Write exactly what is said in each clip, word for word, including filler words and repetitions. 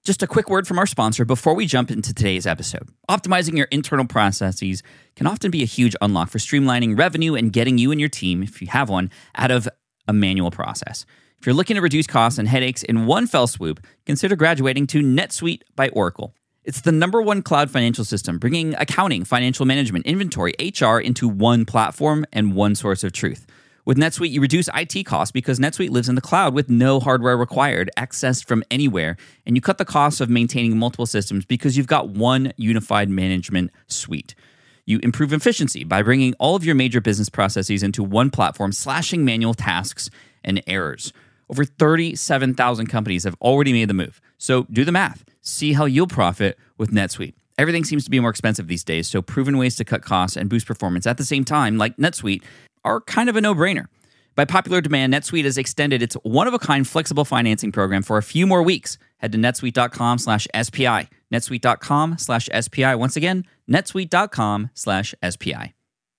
Just a quick word from our sponsor before we jump into today's episode. Optimizing your internal processes can often be a huge unlock for streamlining revenue and getting you and your team, if you have one, out of a manual process. If you're looking to reduce costs and headaches in one fell swoop, consider graduating to NetSuite by Oracle. It's the number one cloud financial system, bringing accounting, financial management, inventory, H R into one platform and one source of truth. With NetSuite, you reduce I T costs because NetSuite lives in the cloud with no hardware required, accessed from anywhere, and you cut the cost of maintaining multiple systems because you've got one unified management suite. You improve efficiency by bringing all of your major business processes into one platform, slashing manual tasks and errors. Over thirty-seven thousand companies have already made the move. So do the math. See how you'll profit with NetSuite. Everything seems to be more expensive these days, so proven ways to cut costs and boost performance at the same time, like NetSuite, are kind of a no-brainer. By popular demand, NetSuite has extended its one-of-a-kind flexible financing program for a few more weeks. Head to netsuite.com slash SPI. netsuite.com slash SPI. Once again, netsuite.com slash SPI.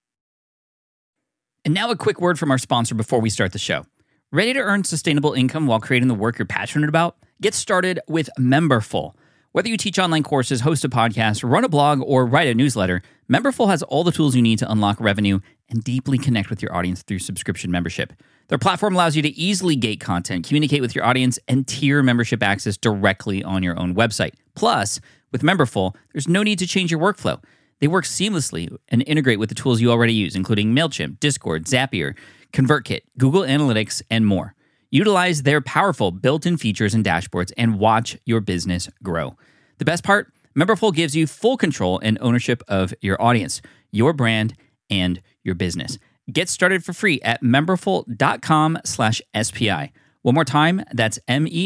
And now a quick word from our sponsor before we start the show. Ready to earn sustainable income while creating the work you're passionate about? Get started with Memberful. Whether you teach online courses, host a podcast, run a blog, or write a newsletter, Memberful has all the tools you need to unlock revenue and deeply connect with your audience through subscription membership. Their platform allows you to easily gate content, communicate with your audience, and tier membership access directly on your own website. Plus, with Memberful, there's no need to change your workflow. They work seamlessly and integrate with the tools you already use, including MailChimp, Discord, Zapier, ConvertKit, Google Analytics, and more. Utilize their powerful built-in features and dashboards and watch your business grow. The best part? Memberful gives you full control and ownership of your audience, your brand, and your business. Get started for free at memberful.com slash SPI. One more time, that's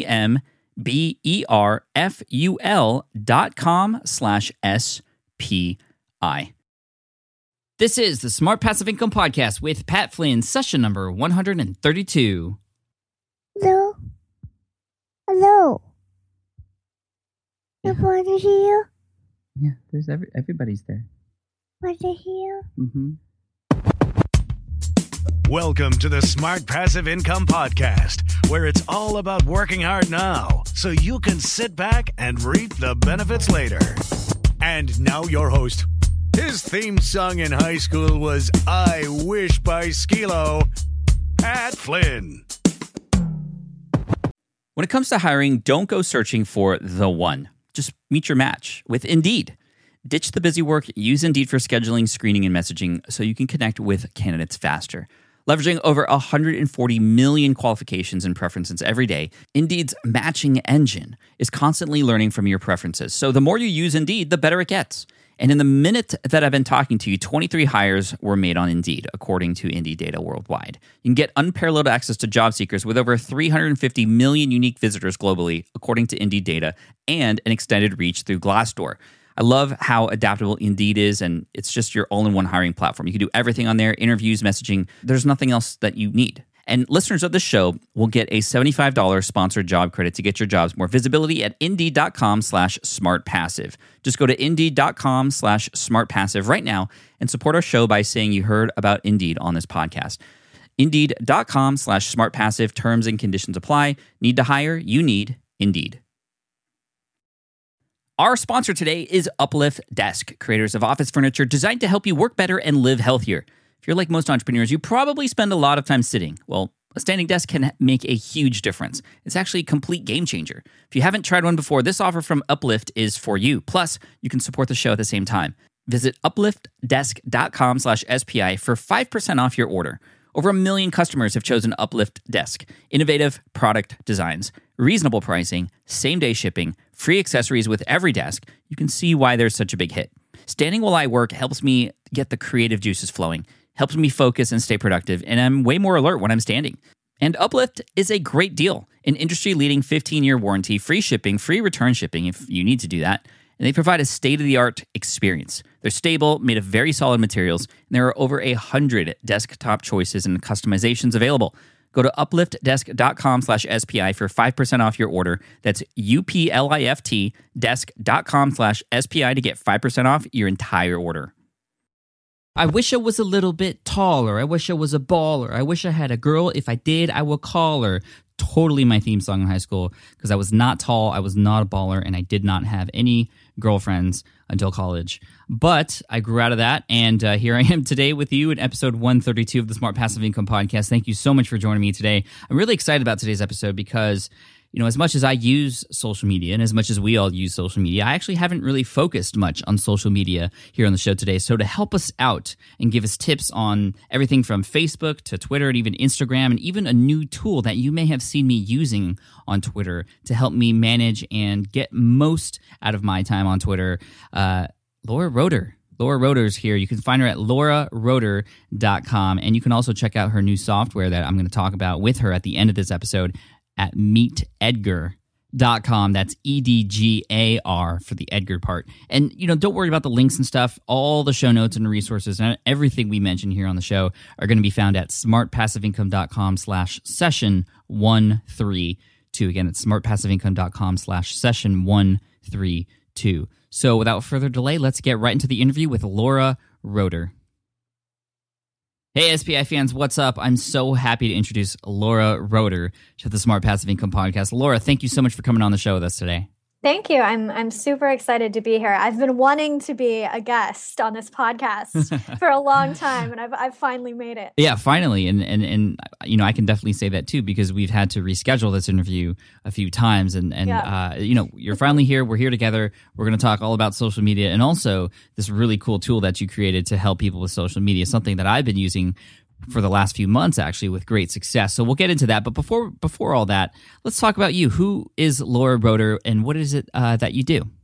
M-E-M-B-E-R-F-U-L dot com slash S-P-I. This is the Smart Passive Income Podcast with Pat Flynn, session number one hundred thirty-two. Hello? Hello? Nobody here? Yeah, there's every, everybody's there. Nobody here? Mm-hmm. Welcome to the Smart Passive Income Podcast, where it's all about working hard now so you can sit back and reap the benefits later. And now your host. His theme song in high school was I Wish by Skee-Lo, Pat Flynn. When it comes to hiring, don't go searching for the one. Just meet your match with Indeed. Ditch the busy work, use Indeed for scheduling, screening, and messaging so you can connect with candidates faster. Leveraging over one hundred forty million qualifications and preferences every day, Indeed's matching engine is constantly learning from your preferences. So the more you use Indeed, the better it gets. And in the minute that I've been talking to you, twenty-three hires were made on Indeed, according to Indeed data worldwide. You can get unparalleled access to job seekers with over three hundred fifty million unique visitors globally, according to Indeed data, and an extended reach through Glassdoor. I love how adaptable Indeed is, and it's just your all-in-one hiring platform. You can do everything on there, interviews, messaging. There's nothing else that you need. And listeners of this show will get a seventy-five dollars sponsored job credit to get your jobs more visibility at Indeed.com slash SmartPassive. Just go to Indeed.com slash SmartPassive right now and support our show by saying you heard about Indeed on this podcast. Indeed.com slash SmartPassive. Terms and conditions apply. Need to hire? You need Indeed. Our sponsor today is Uplift Desk, creators of office furniture designed to help you work better and live healthier. If you're like most entrepreneurs, you probably spend a lot of time sitting. Well, a standing desk can make a huge difference. It's actually a complete game changer. If you haven't tried one before, this offer from Uplift is for you. Plus, you can support the show at the same time. Visit upliftdesk.com slash SPI for five percent off your order. Over a million customers have chosen Uplift Desk. Innovative product designs, reasonable pricing, same-day shipping, free accessories with every desk. You can see why there's such a big hit. Standing while I work helps me get the creative juices flowing, helps me focus and stay productive, and I'm way more alert when I'm standing. And Uplift is a great deal. An industry-leading fifteen-year warranty, free shipping, free return shipping if you need to do that, and they provide a state-of-the-art experience. They're stable, made of very solid materials, and there are over a hundred desktop choices and customizations available. Go to upliftdesk.com slash SPI for five percent off your order. That's U-P-L-I-F-T desk.com slash SPI to get five percent off your entire order. I wish I was a little bit taller. I wish I was a baller. I wish I had a girl. If I did, I would call her. totally my theme song in high school because I was not tall, I was not a baller, and I did not have any girlfriends until college. But I grew out of that, and uh, here I am today with you in episode one thirty-two of the Smart Passive Income Podcast. Thank you so much for joining me today. I'm really excited about today's episode because, you know, as much as I use social media and as much as we all use social media, I actually haven't really focused much on social media here on the show today. So to help us out and give us tips on everything from Facebook to Twitter and even Instagram and even a new tool that you may have seen me using on Twitter to help me manage and get most out of my time on Twitter, uh, Laura Roeder. Laura Roeder's here. You can find her at laura roeder dot com, and you can also check out her new software that I'm going to talk about with her at the end of this episode at meet edgar dot com. That's E D G A R for the Edgar part. And, you know, don't worry about the links and stuff. All the show notes and resources and everything we mention here on the show are going to be found at smartpassiveincome.com slash session 132. Again, it's smartpassiveincome.com slash session 132. So without further delay, let's get right into the interview with Laura Roeder. Hey, S P I fans, what's up? I'm so happy to introduce Laura Roeder to the Smart Passive Income Podcast. Laura, thank you so much for coming on the show with us today. Thank you. I'm I'm super excited to be here. I've been wanting to be a guest on this podcast for a long time, and I've I've finally made it. Yeah, finally, and and and you know, I can definitely say that too because we've had to reschedule this interview a few times, and and yeah. uh, you know, you're finally here. We're here together. We're going to talk all about social media and also this really cool tool that you created to help people with social media, something that I've been using for the last few months, actually, with great success. So we'll get into that. But before before all that, let's talk about you. Who is Laura Roeder, and what is it uh, that you do?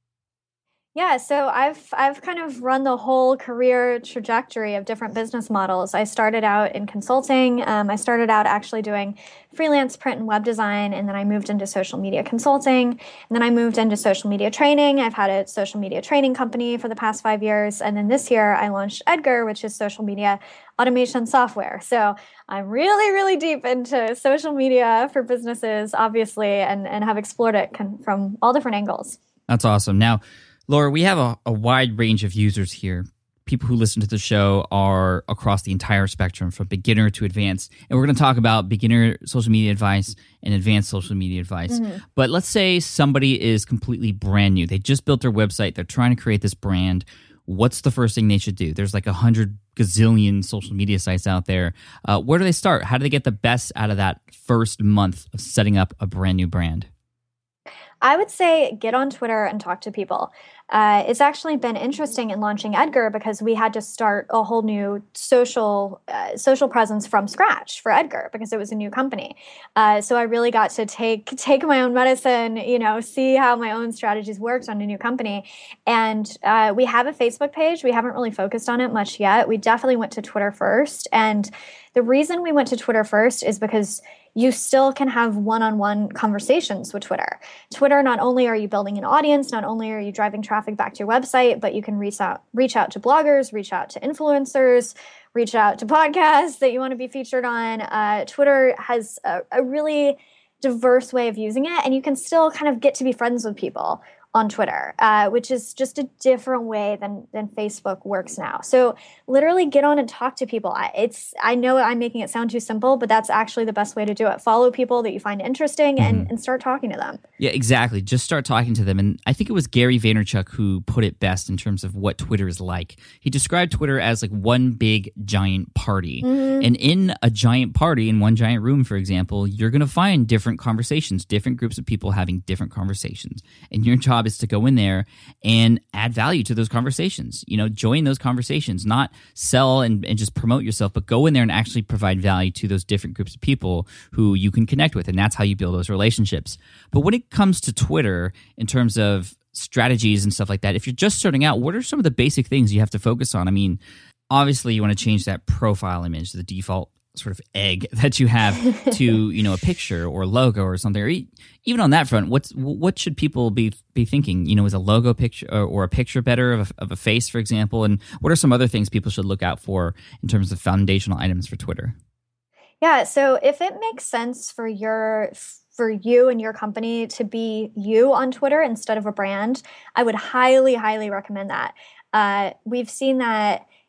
Yeah, so I've I've kind of run the whole career trajectory of different business models. I started out in consulting. Um, I started out actually doing freelance print and web design, and then I moved into social media consulting, and then I moved into social media training. I've had a social media training company for the past five years, and then this year I launched Edgar, which is social media automation software. So I'm really, really deep into social media for businesses, obviously, and, and have explored it con- from all different angles. That's awesome. Now, Laura, we have a, a wide range of users here. People who listen to the show are across the entire spectrum, from beginner to advanced. And we're going to talk about beginner social media advice and advanced social media advice. Mm-hmm. But let's say somebody is completely brand new. They just built their website. They're trying to create this brand. What's the first thing they should do? There's like a hundred gazillion social media sites out there. Uh, where do they start? How do they get the best out of that first month of setting up a brand new brand? I would say get on Twitter and talk to people. Uh, it's actually been interesting in launching Edgar because we had to start a whole new social uh, social presence from scratch for Edgar because it was a new company. Uh, so I really got to take take my own medicine, you know, see how my own strategies worked on a new company. And uh, we have a Facebook page. We haven't really focused on it much yet. We definitely went to Twitter first. And the reason we went to Twitter first is because you still can have one-on-one conversations with Twitter. Twitter, not only are you building an audience, not only are you driving traffic back to your website, but you can reach out, reach out to bloggers, reach out to influencers, reach out to podcasts that you want to be featured on. Uh, Twitter has a, a really diverse way of using it, and you can still kind of get to be friends with people on Twitter, uh, which is just a different way than than Facebook works now. So literally get on and talk to people. I, it's I know I'm making it sound too simple, but that's actually the best way to do it. Follow people that you find interesting and, mm-hmm. and start talking to them. Yeah, exactly. Just start talking to them. And I think it was Gary Vaynerchuk who put it best in terms of what Twitter is like. He described Twitter as like one big giant party. Mm-hmm. And in a giant party, in one giant room, for example, you're going to find different conversations, different groups of people having different conversations. And your job is to go in there and add value to those conversations. You know, join those conversations, not sell and, and just promote yourself, but go in there and actually provide value to those different groups of people who you can connect with. And that's how you build those relationships. But when it comes to Twitter, in terms of strategies and stuff like that, if you're just starting out, what are some of the basic things you have to focus on? I mean, obviously you want to change that profile image, the default sort of egg that you have to, you know, a picture or logo or something, or even on that front, what's what should people be be thinking? You know, is a logo picture or, or a picture better of a, of a face, for example? And what are some other things people should look out for in terms of foundational items for Twitter? Yeah, so if it makes sense for your for you and your company to be you on Twitter instead of a brand, I would highly, highly recommend that. Uh, we've seen that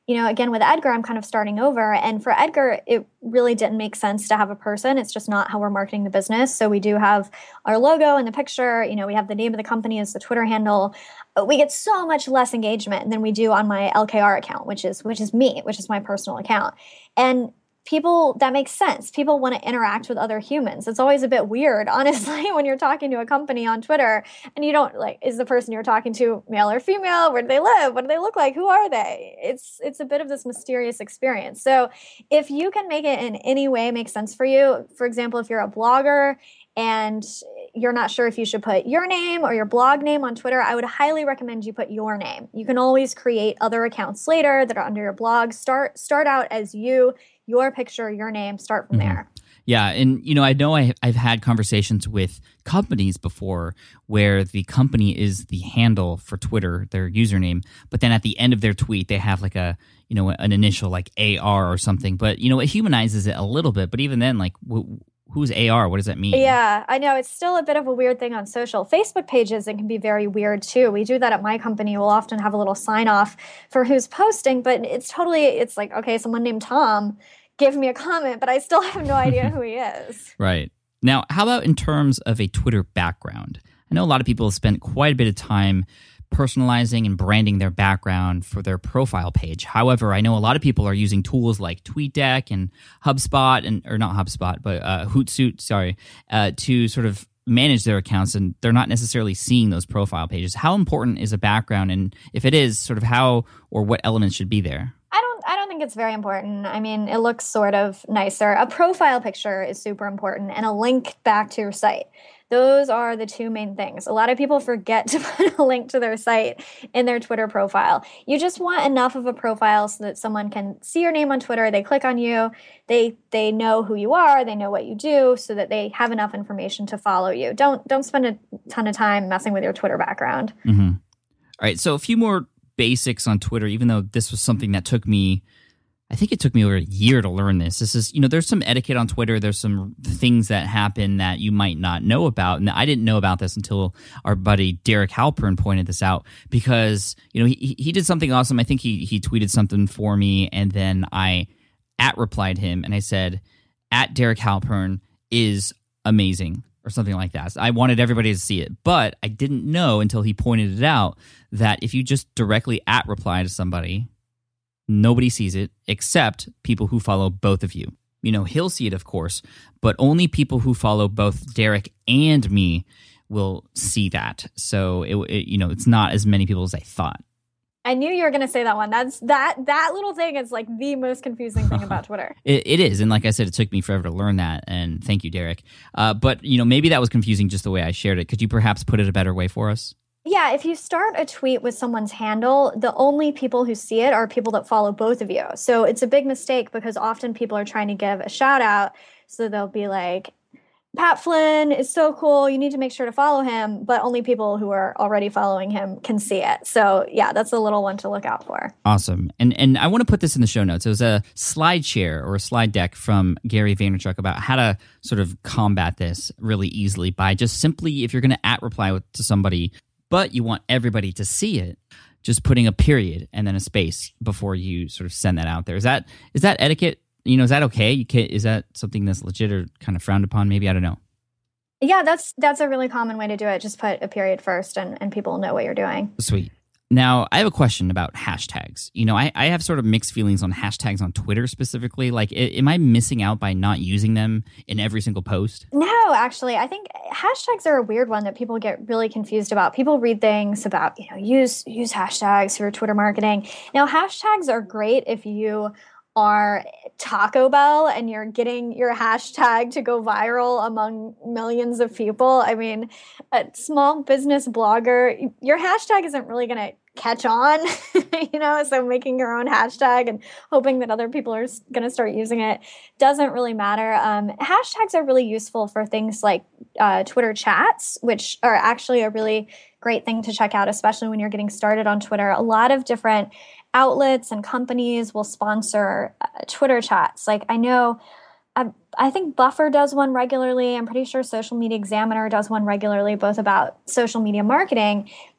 you know, again, with Edgar, I'm kind of starting over. And for Edgar, it really didn't make sense to have a person. It's just not how we're marketing the business. So we do have our logo in the picture. You know, we have the name of the company as the Twitter handle. We get so much less engagement than we do on my L K R account, which is which is me, which is my personal account. And people, that makes sense. People want to interact with other humans. It's always a bit weird, honestly, when you're talking to a company on Twitter and you don't like, is the person you're talking to male or female? Where do they live? What do they look like? Who are they? It's it's a bit of this mysterious experience. So if you can make it in any way make sense for you, for example, if you're a blogger and you're not sure if you should put your name or your blog name on Twitter, I would highly recommend you put your name. You can always create other accounts later that are under your blog. Start start out as you, your picture, your name, start from mm-hmm. there. Yeah, and you know, I know I, I've had conversations with companies before where the company is the handle for Twitter, their username, but then at the end of their tweet they have like a, you know, an initial like A R or something. But you know, it humanizes it a little bit. But even then, like, w- who's A R? What does that mean? Yeah, I know. It's still a bit of a weird thing on social. Facebook pages, it can be very weird too. We do that at my company. We'll often have a little sign off for who's posting, but it's totally, it's like, okay, someone named Tom give me a comment, but I still have no idea who he is. Right. Now, how about in terms of a Twitter background? I know a lot of people have spent quite a bit of time personalizing and branding their background for their profile page. However, I know a lot of people are using tools like TweetDeck and HubSpot, and or not HubSpot, but uh, Hootsuite, sorry, uh, to sort of manage their accounts, and they're not necessarily seeing those profile pages. How important is a background, and if it is, sort of how or what elements should be there? I don't I don't think it's very important. I mean, it looks sort of nicer. A profile picture is super important, and a link back to your site. Those are the two main things. A lot of people forget to put a link to their site in their Twitter profile. You just want enough of a profile so that someone can see your name on Twitter, they click on you, they they know who you are, they know what you do, so that they have enough information to follow you. Don't don't spend a ton of time messing with your Twitter background. Mm-hmm. All right, so a few more basics on Twitter, even though this was something that took me, I think it took me over a year to learn this. This is, you know, there's some etiquette on Twitter. There's some things that happen that you might not know about. And I didn't know about this until our buddy Derek Halpern pointed this out, because, you know, he he did something awesome. I think he he tweeted something for me, and then I at replied him and I said, at Derek Halpern is amazing, or something like that. So I wanted everybody to see it, but I didn't know until he pointed it out that if you just directly at reply to somebody, nobody sees it except people who follow both of you. You know, he'll see it, of course, but only people who follow both Derek and me will see that. So, it, it you know, it's not as many people as I thought. I knew you were going to say that one. That's that that little thing is like the most confusing thing about Twitter. it, it is, and like I said, it took me forever to learn that. And thank you, Derek. Uh, but you know, maybe that was confusing just the way I shared it. Could you perhaps put it a better way for us? Yeah, if you start a tweet with someone's handle, the only people who see it are people that follow both of you. So it's a big mistake, because often people are trying to give a shout out. So they'll be like, Pat Flynn is so cool, you need to make sure to follow him, but only people who are already following him can see it. So yeah, that's a little one to look out for. Awesome. And and I want to put this in the show notes. It was a slide share or a slide deck from Gary Vaynerchuk about how to sort of combat this really easily by just simply, if you're going to at reply with, to somebody, but you want everybody to see it, just putting a period and then a space before you sort of send that out there. Is that is that etiquette? You know, is that okay? You can, is that something that's legit or kind of frowned upon? Maybe, I don't know. Yeah, that's that's a really common way to do it. Just put a period first, and, and people know what you're doing. Sweet. Now, I have a question about hashtags. You know, I, I have sort of mixed feelings on hashtags on Twitter specifically. Like, am I missing out by not using them in every single post? No, actually. I think hashtags are a weird one that people get really confused about. People read things about, you know, use use hashtags for Twitter marketing. Now, hashtags are great if you are Taco Bell and you're getting your hashtag to go viral among millions of people. I mean, a small business blogger, your hashtag isn't really going to catch on, you know, so making your own hashtag and hoping that other people are going to start using it doesn't really matter. Um, hashtags are really useful for things like uh, Twitter chats, which are actually a really great thing to check out, especially when you're getting started on Twitter. A lot of different outlets and companies will sponsor uh, Twitter chats. Like I know, I, I think Buffer does one regularly. I'm pretty sure Social Media Examiner does one regularly, both about social media marketing.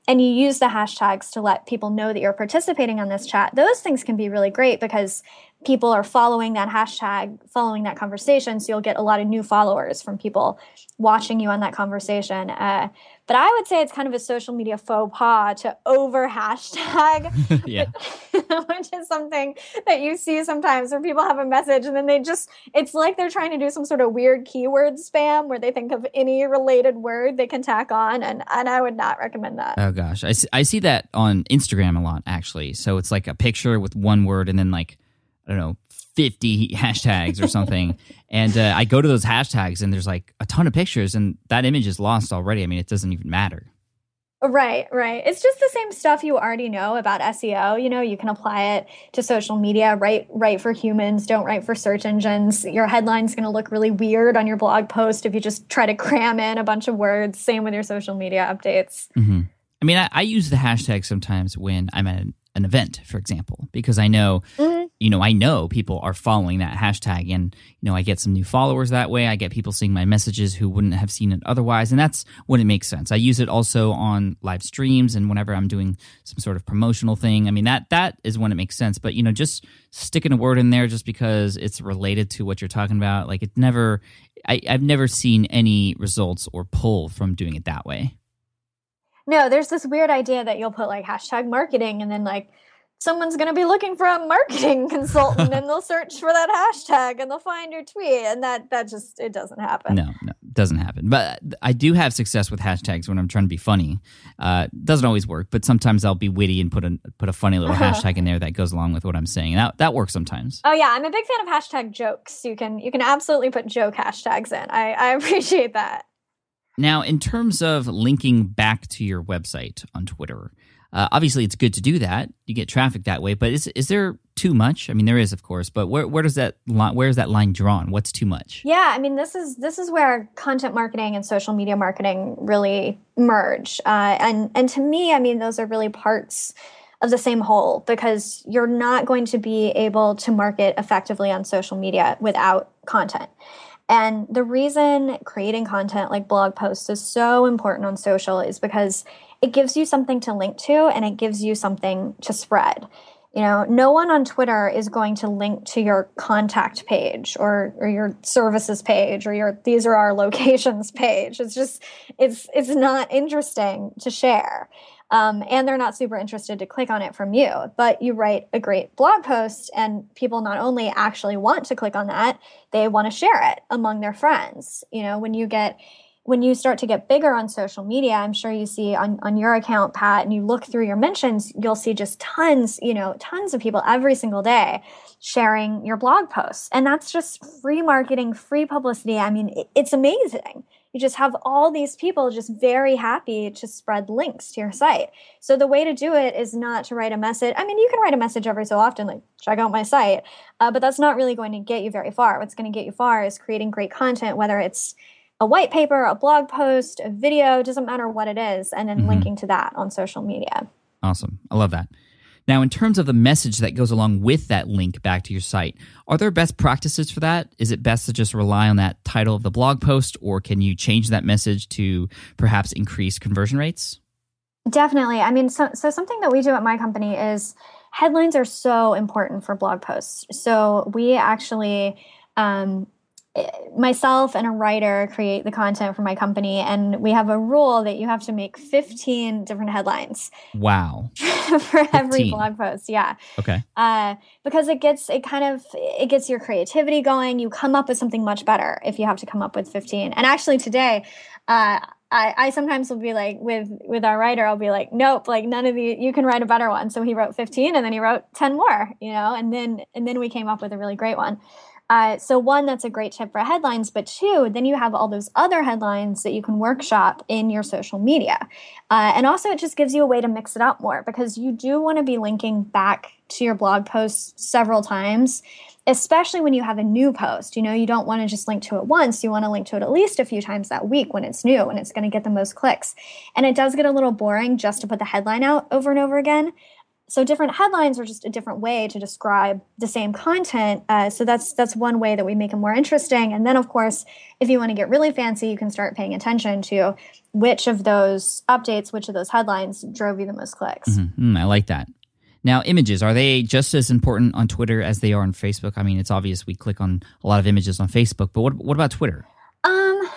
and you use the hashtags to let people know that you're participating on this chat, those things can be really great because people are following that hashtag, following that conversation. So you'll get a lot of new followers from people watching you on that conversation. Uh, but I would say it's kind of a social media faux pas to over hashtag, Yeah. which is something that you see sometimes where people have a message and then they just, it's like they're trying to do some sort of weird keyword spam where they think of any related word they can tack on. And, and I would not recommend that. Oh gosh, I see, I see that on Instagram a lot actually. So it's like a picture with one word and then like, I don't know, fifty hashtags or something. And uh, I go to those hashtags and there's like a ton of pictures and that image is lost already. I mean, it doesn't even matter. Right, right. It's just the same stuff you already know about S E O. You know, you can apply it to social media. Write, write for humans. Don't write for search engines. Your headline's going to look really weird on your blog post if you just try to cram in a bunch of words. Same with your social media updates. Mm-hmm. I mean, I, I use the hashtag sometimes when I'm at an, an event, for example, because I know, mm-hmm. you know, I know people are following that hashtag and, you know, I get some new followers that way. I get people seeing my messages who wouldn't have seen it otherwise. And that's when it makes sense. I use it also on live streams and whenever I'm doing some sort of promotional thing. I mean, that that is when it makes sense. But, you know, just sticking a word in there just because it's related to what you're talking about, like it never, I, I've never seen any results or pull from doing it that way. No, there's this weird idea that you'll put like hashtag marketing and then like someone's going to be looking for a marketing consultant and they'll search for that hashtag and they'll find your tweet. And that, that just, it doesn't happen. No, no, it doesn't happen. But I do have success with hashtags when I'm trying to be funny. Uh, doesn't always work, but sometimes I'll be witty and put a, put a funny little hashtag in there that goes along with what I'm saying. And that, that works sometimes. Oh yeah. I'm a big fan of hashtag jokes. You can, you can absolutely put joke hashtags in. I, I appreciate that. Now, in terms of linking back to your website on Twitter, uh, obviously it's good to do that. You get traffic that way, but is is there too much? I mean, there is, of course, but where where does that line, where is that line drawn? What's too much? Yeah, I mean, this is this is where content marketing and social media marketing really merge, uh, and and to me, I mean, those are really parts of the same whole because you're not going to be able to market effectively on social media without content. And the reason creating content like blog posts is so important on social is because it gives you something to link to and it gives you something to spread. You know, no one on Twitter is going to link to your contact page or, or your services page or your these are our locations page. It's just, it's it's not interesting to share. Um, and they're not super interested to click on it from you. But you write a great blog post and people not only actually want to click on that, they want to share it among their friends. You know, when you get when you start to get bigger on social media, I'm sure you see on, on your account, Pat, and you look through your mentions, you'll see just tons, you know, tons of people every single day sharing your blog posts. And that's just free marketing, free publicity. I mean, it, it's amazing. You just have all these people just very happy to spread links to your site. So the way to do it is not to write a message. I mean, you can write a message every so often, like check out my site, uh, but that's not really going to get you very far. What's going to get you far is creating great content, whether it's a white paper, a blog post, a video, doesn't matter what it is, and then mm-hmm. linking to that on social media. Awesome. I love that. Now, in terms of the message that goes along with that link back to your site, are there best practices for that? Is it best to just rely on that title of the blog post, or can you change that message to perhaps increase conversion rates? Definitely. I mean, so, so something that we do at my company is headlines are so important for blog posts. So we actually... Um, myself and a writer create the content for my company, and we have a rule that you have to make fifteen different headlines. Wow. for every blog post. Yeah. Okay. Uh, because it gets, it kind of, it gets your creativity going. You come up with something much better if you have to come up with fifteen. And actually today, uh, I, I sometimes will be like with, with our writer, I'll be like, nope, like none of you, you can write a better one. So he wrote fifteen and then he wrote ten more, you know, and then, and then we came up with a really great one. Uh, so one, that's a great tip for headlines, but two, then you have all those other headlines that you can workshop in your social media. Uh, and also it just gives you a way to mix it up more because you do want to be linking back to your blog posts several times, especially when you have a new post. You know, you don't want to just link to it once. You want to link to it at least a few times that week when it's new and it's going to get the most clicks. And it does get a little boring just to put the headline out over and over again. So different headlines are just a different way to describe the same content. Uh, so that's that's one way that we make them more interesting. And then, of course, if you want to get really fancy, you can start paying attention to which of those updates, which of those headlines drove you the most clicks. Mm-hmm. Mm, I like that. Now, images, are they just as important on Twitter as they are on Facebook? I mean, it's obvious we click on a lot of images on Facebook, but what what about Twitter? Um,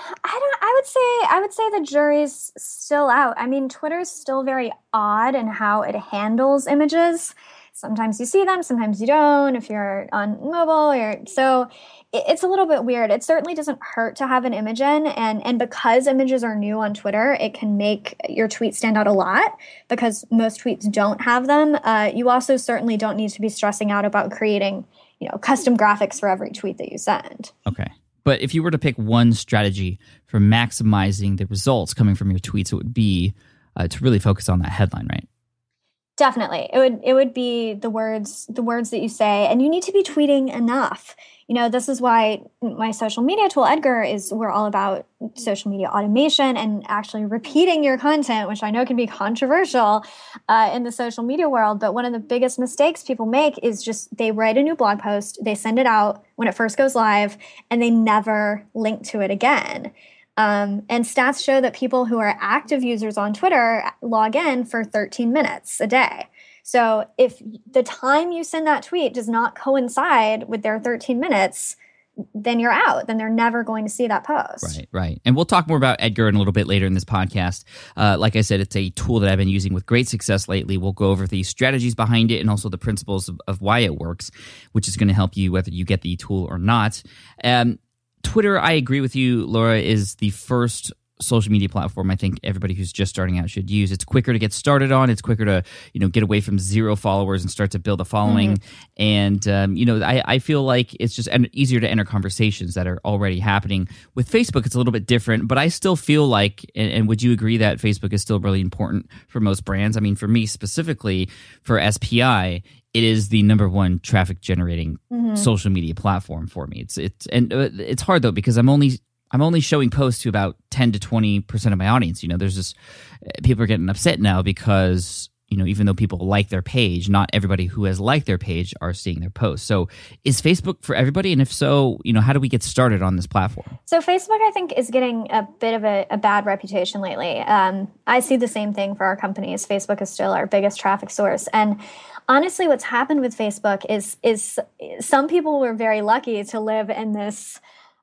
I don't. I would say I would say the jury's still out. I mean, Twitter's still very odd in how it handles images. Sometimes you see them, sometimes you don't. If you're on mobile, or so it, it's a little bit weird. It certainly doesn't hurt to have an image in, and and because images are new on Twitter, it can make your tweet stand out a lot because most tweets don't have them. Uh, you also certainly don't need to be stressing out about creating, you know, custom graphics for every tweet that you send. Okay. But if you were to pick one strategy for maximizing the results coming from your tweets, it would be uh, to really focus on that headline, right? Definitely. It would it would be the words the words that you say, and you need to be tweeting enough. You know, this is why my social media tool, Edgar, is we're all about social media automation and actually repeating your content, which I know can be controversial uh, in the social media world. But one of the biggest mistakes people make is just they write a new blog post, they send it out when it first goes live, and they never link to it again. Um, and stats show that people who are active users on Twitter log in for thirteen minutes a day. So if the time you send that tweet does not coincide with their thirteen minutes, then you're out. Then they're never going to see that post. Right, right. And we'll talk more about Edgar in a little bit later in this podcast. Uh, like I said, it's a tool that I've been using with great success lately. We'll go over the strategies behind it and also the principles of, of why it works, which is going to help you whether you get the tool or not. Um, Twitter, I agree with you, Laura, is the first social media platform I think everybody who's just starting out should use. It's quicker to get started on. It's quicker to, you know, get away from zero followers and start to build a following. Mm-hmm. And, um, you know, I, I feel like it's just easier to enter conversations that are already happening. With Facebook, it's a little bit different, but I still feel like, and, and would you agree that Facebook is still really important for most brands? I mean, for me specifically, for S P I, it is the number one traffic generating mm-hmm. social media platform for me. It's it's and it's hard though because I'm only I'm only showing posts to about ten to twenty percent of my audience. You know, there's this people are getting upset now because, you know, even though people like their page, not everybody who has liked their page are seeing their posts. So is Facebook for everybody? And if so, you know, how do we get started on this platform? So Facebook, I think, is getting a bit of a, a bad reputation lately. Um, I see the same thing for our companies. Facebook is still our biggest traffic source. And honestly, what's happened with Facebook is is some people were very lucky to live in this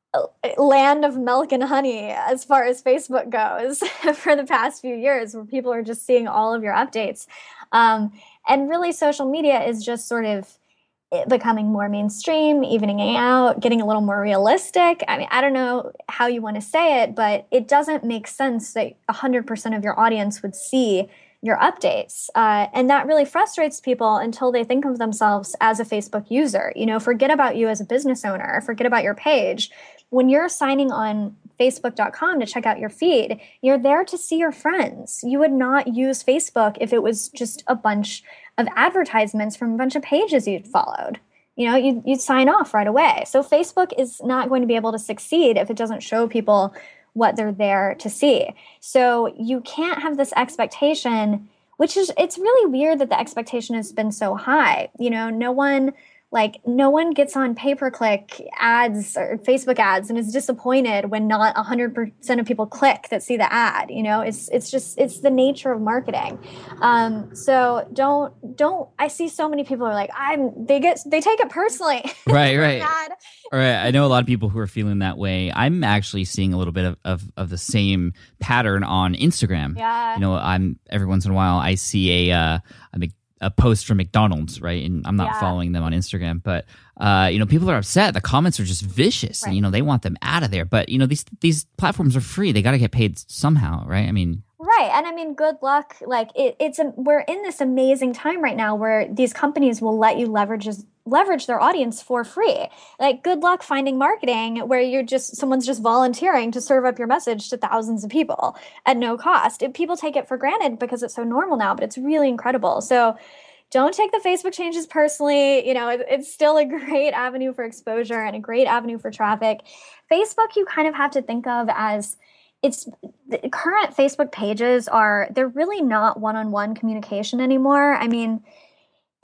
land of milk and honey as far as Facebook goes for the past few years, where people are just seeing all of your updates. Um, and really, social media is just sort of becoming more mainstream, evening out, getting a little more realistic. I mean, I don't know how you want to say it, but it doesn't make sense that one hundred percent of your audience would see your updates. Uh, and that really frustrates people until they think of themselves as a Facebook user. You know, forget about you as a business owner, forget about your page. When you're signing on Facebook dot com to check out your feed, you're there to see your friends. You would not use Facebook if it was just a bunch of advertisements from a bunch of pages you'd followed. You know, you'd, you'd sign off right away. So Facebook is not going to be able to succeed if it doesn't show people what they're there to see. So you can't have this expectation, which is, it's really weird that the expectation has been so high. You know, no one, like, no one gets on pay-per-click ads or Facebook ads and is disappointed when not one hundred percent of people click that see the ad. You know, it's it's just, it's the nature of marketing. Um, so don't, don't, I see so many people are like, I'm, they get, they take it personally. Right, right. All right. I know a lot of people who are feeling that way. I'm actually seeing a little bit of, of, of the same pattern on Instagram. Yeah. You know, I'm, every once in a while I see a, uh, a a post from McDonald's, right? And I'm not yeah. following them on Instagram, but uh, you know, people are upset. The comments are just vicious, right. and you know, they want them out of there. But you know, these these platforms are free. They got to get paid somehow, right? I mean, right. And I mean, good luck. Like it, it's a, we're in this amazing time right now where these companies will let you leverage leverage their audience for free. Like, good luck finding marketing where you're just someone's just volunteering to serve up your message to thousands of people at no cost. It, people take it for granted because it's so normal now, but it's really incredible. So don't take the Facebook changes personally. You know, it, it's still a great avenue for exposure and a great avenue for traffic. Facebook, you kind of have to think of as it's the current Facebook pages are, they're really not one-on-one communication anymore. I mean,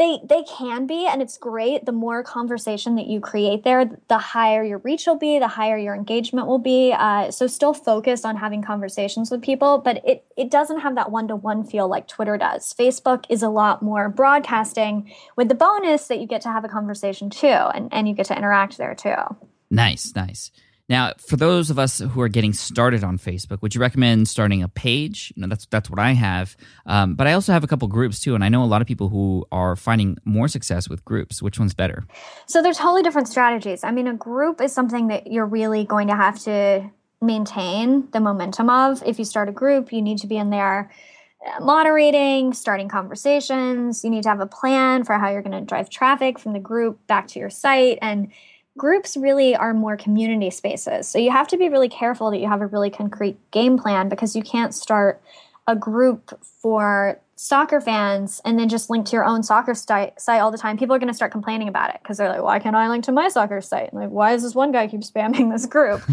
They they can be, and it's great. The more conversation that you create there, the higher your reach will be, the higher your engagement will be. Uh, so still focus on having conversations with people, but it, it doesn't have that one-to-one feel like Twitter does. Facebook is a lot more broadcasting, with the bonus that you get to have a conversation too, and, and you get to interact there too. Nice, nice. Now, for those of us who are getting started on Facebook, would you recommend starting a page? You know, that's that's what I have. Um, but I also have a couple groups too, and I know a lot of people who are finding more success with groups. Which one's better? So they're totally different strategies. I mean, a group is something that you're really going to have to maintain the momentum of. If you start a group, you need to be in there moderating, starting conversations. You need to have a plan for how you're going to drive traffic from the group back to your site, and groups really are more community spaces. So you have to be really careful that you have a really concrete game plan, because you can't start a group for soccer fans and then just link to your own soccer site, site all the time. People are going to start complaining about it because they're like, why can't I link to my soccer site? Like, why does this one guy keep spamming this group?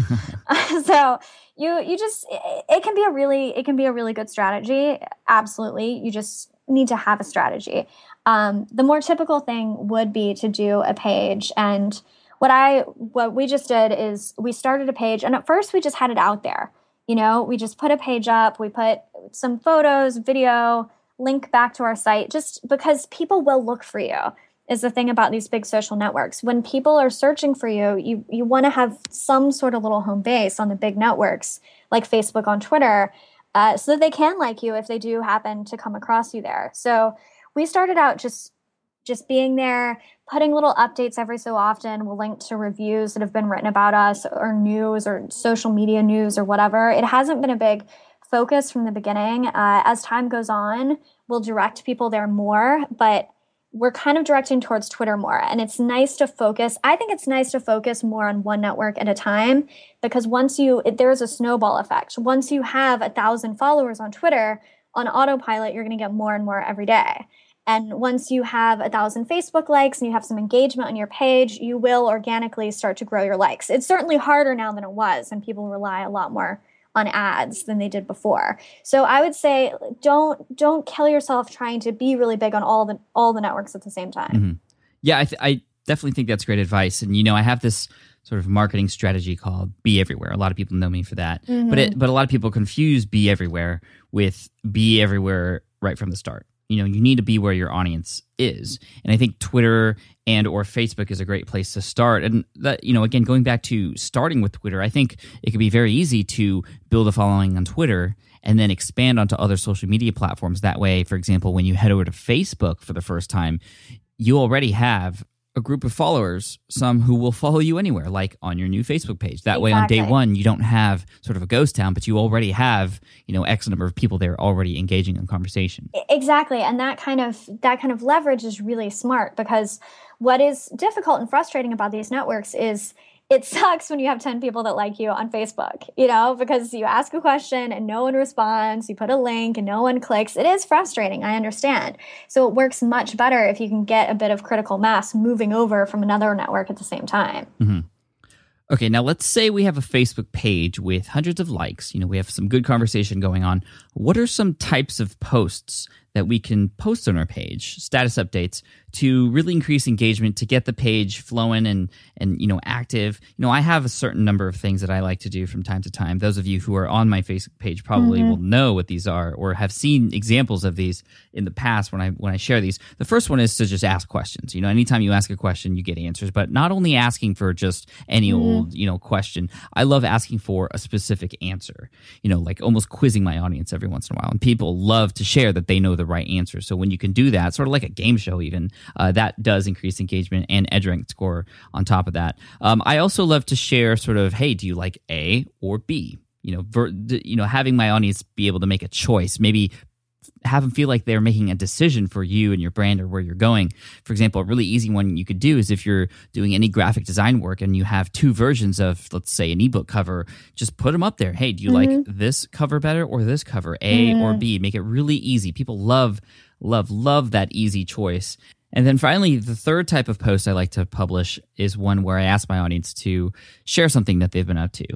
So you you just, it, it can be a really, it can be a really good strategy. Absolutely. You just need to have a strategy. Um, the more typical thing would be to do a page, and What I what we just did is we started a page, and at first we just had it out there. You know, we just put a page up, we put some photos, video, link back to our site, just because people will look for you is the thing about these big social networks. When people are searching for you, you you want to have some sort of little home base on the big networks like Facebook, on Twitter, uh, so that they can like you if they do happen to come across you there. So we started out just just being there, putting little updates every so often. We'll link to reviews that have been written about us, or news, or social media news, or whatever. It hasn't been a big focus from the beginning. Uh, as time goes on, we'll direct people there more, but we're kind of directing towards Twitter more. And it's nice to focus. I think it's nice to focus more on one network at a time, because once you, it, there's a snowball effect. Once you have a thousand followers on Twitter, on autopilot, you're going to get more and more every day. And once you have a thousand Facebook likes and you have some engagement on your page, you will organically start to grow your likes. It's certainly harder now than it was, and people rely a lot more on ads than they did before. So I would say don't don't kill yourself trying to be really big on all the all the networks at the same time. Mm-hmm. Yeah, I, th- I definitely think that's great advice. And you know, I have this sort of marketing strategy called Be Everywhere. A lot of people know me for that, mm-hmm. but it, but a lot of people confuse Be Everywhere with Be Everywhere right from the start. You know, you need to be where your audience is. And I think Twitter and or Facebook is a great place to start. And that, you know, again, going back to starting with Twitter, I think it could be very easy to build a following on Twitter and then expand onto other social media platforms. That way, for example, when you head over to Facebook for the first time, you already have a group of followers, some who will follow you anywhere, like on your new Facebook page. That Exactly. way on day one, you don't have sort of a ghost town, but you already have, you know, X number of people there already engaging in conversation. Exactly. And that kind of that kind of leverage is really smart, because what is difficult and frustrating about these networks is it sucks when you have ten people that like you on Facebook, you know, because you ask a question and no one responds, you put a link and no one clicks. It is frustrating, I understand. So it works much better if you can get a bit of critical mass moving over from another network at the same time. Mm-hmm. Okay, now let's say we have a Facebook page with hundreds of likes. You know, we have some good conversation going on. What are some types of posts that we can post on our page, status updates, to really increase engagement, to get the page flowing and, and you know, active? You know, I have a certain number of things that I like to do from time to time. Those of you who are on my Facebook page probably mm-hmm. will know what these are, or have seen examples of these in the past when I when I share these. The first one is to just ask questions. You know, anytime you ask a question, you get answers, but not only asking for just any mm-hmm. old, you know, question. I love asking for a specific answer, you know, like almost quizzing my audience every once in a while. And people love to share that they know the right answer. So when you can do that, sort of like a game show even, uh, that does increase engagement and EdgeRank score on top of that. Um, I also love to share sort of, hey, do you like A or B? You know, ver, you know, having my audience be able to make a choice, maybe have them feel like they're making a decision for you and your brand or where you're going. For example, a really easy one you could do is if you're doing any graphic design work and you have two versions of, let's say, an ebook cover, just put them up there. Hey, do you mm-hmm. like this cover better or this cover, A mm-hmm. or B? Make it really easy. People love, love, love that easy choice. And then finally, the third type of post I like to publish is one where I ask my audience to share something that they've been up to,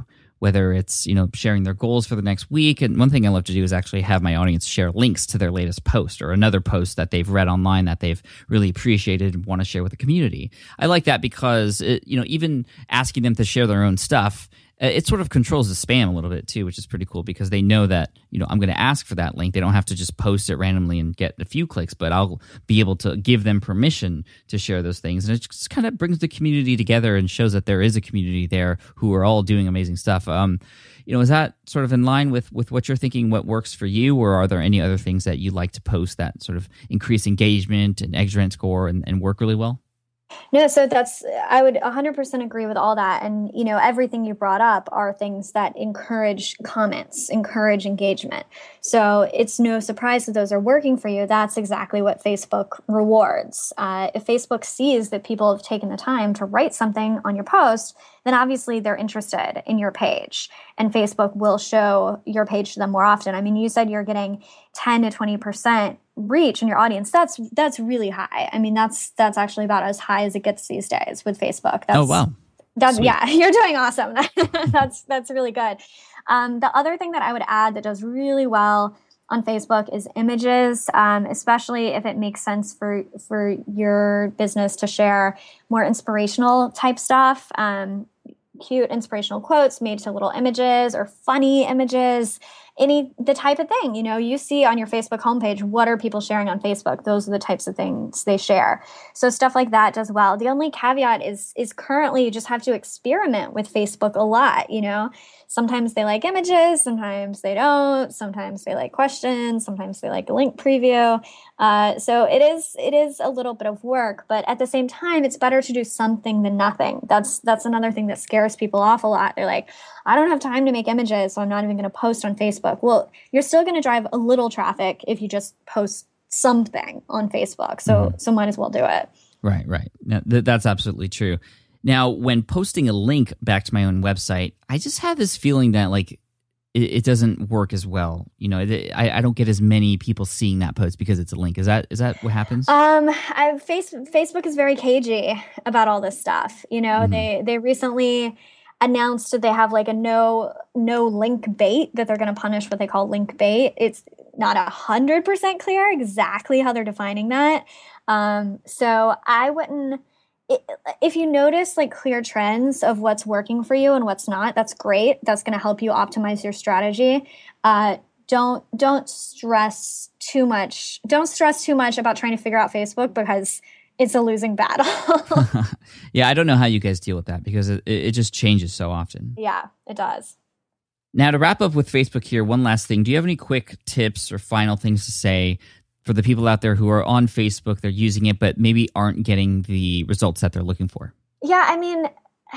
whether it's, you know, sharing their goals for the next week. And one thing I love to do is actually have my audience share links to their latest post or another post that they've read online that they've really appreciated and want to share with the community. I like that because, it, you know, even asking them to share their own stuff, it sort of controls the spam a little bit too, which is pretty cool because they know that, you know, I'm going to ask for that link. They don't have to just post it randomly and get a few clicks, but I'll be able to give them permission to share those things. And it just kind of brings the community together and shows that there is a community there who are all doing amazing stuff. Um, you know, is that sort of in line with, with what you're thinking, what works for you? Or are there any other things that you like to post that sort of increase engagement and EdgeRant score and, and work really well? No, so that's, I would one hundred percent agree with all that. And, you know, everything you brought up are things that encourage comments, encourage engagement. So it's no surprise that those are working for you. That's exactly what Facebook rewards. Uh, if Facebook sees that people have taken the time to write something on your post, then obviously they're interested in your page. And Facebook will show your page to them more often. I mean, you said you're getting ten to twenty percent reach in your audience. That's that's really high. I mean, that's that's actually about as high as it gets these days with Facebook. That's, oh wow, that's Sweet. Yeah, you're doing awesome. that's that's really good. Um, the other thing that I would add that does really well on Facebook is images, um, especially if it makes sense for for your business to share more inspirational type stuff. Um, cute inspirational quotes made to little images or funny images, any the type of thing, you know, you see on your Facebook homepage, what are people sharing on Facebook? Those are the types of things they share. So stuff like that does well. The only caveat is is currently you just have to experiment with Facebook a lot, you know. Sometimes they like images, sometimes they don't, sometimes they like questions, sometimes they like a link preview. Uh, so it is it is a little bit of work, but at the same time, it's better to do something than nothing. That's that's another thing that scares people off a lot. They're like, I don't have time to make images, so I'm not even going to post on Facebook. Well, you're still going to drive a little traffic if you just post something on Facebook. So mm-hmm. so might as well do it. Right, right. No, th- that's absolutely true. Now, when posting a link back to my own website, I just have this feeling that like it, it doesn't work as well. You know, it, I, I don't get as many people seeing that post because it's a link. Is that is that what happens? Um, I, face, Facebook is very cagey about all this stuff. You know, mm-hmm. they they recently announced that they have like a no no link bait, that they're going to punish what they call link bait. It's not a hundred percent clear exactly how they're defining that. Um, so I wouldn't. If you notice like clear trends of what's working for you and what's not, that's great. That's going to help you optimize your strategy. Uh, don't don't stress too much. Don't stress too much about trying to figure out Facebook because it's a losing battle. Yeah, I don't know how you guys deal with that because it, it just changes so often. Yeah, it does. Now, to wrap up with Facebook here, one last thing. Do you have any quick tips or final things to say for the people out there who are on Facebook, they're using it, but maybe aren't getting the results that they're looking for? Yeah, I mean,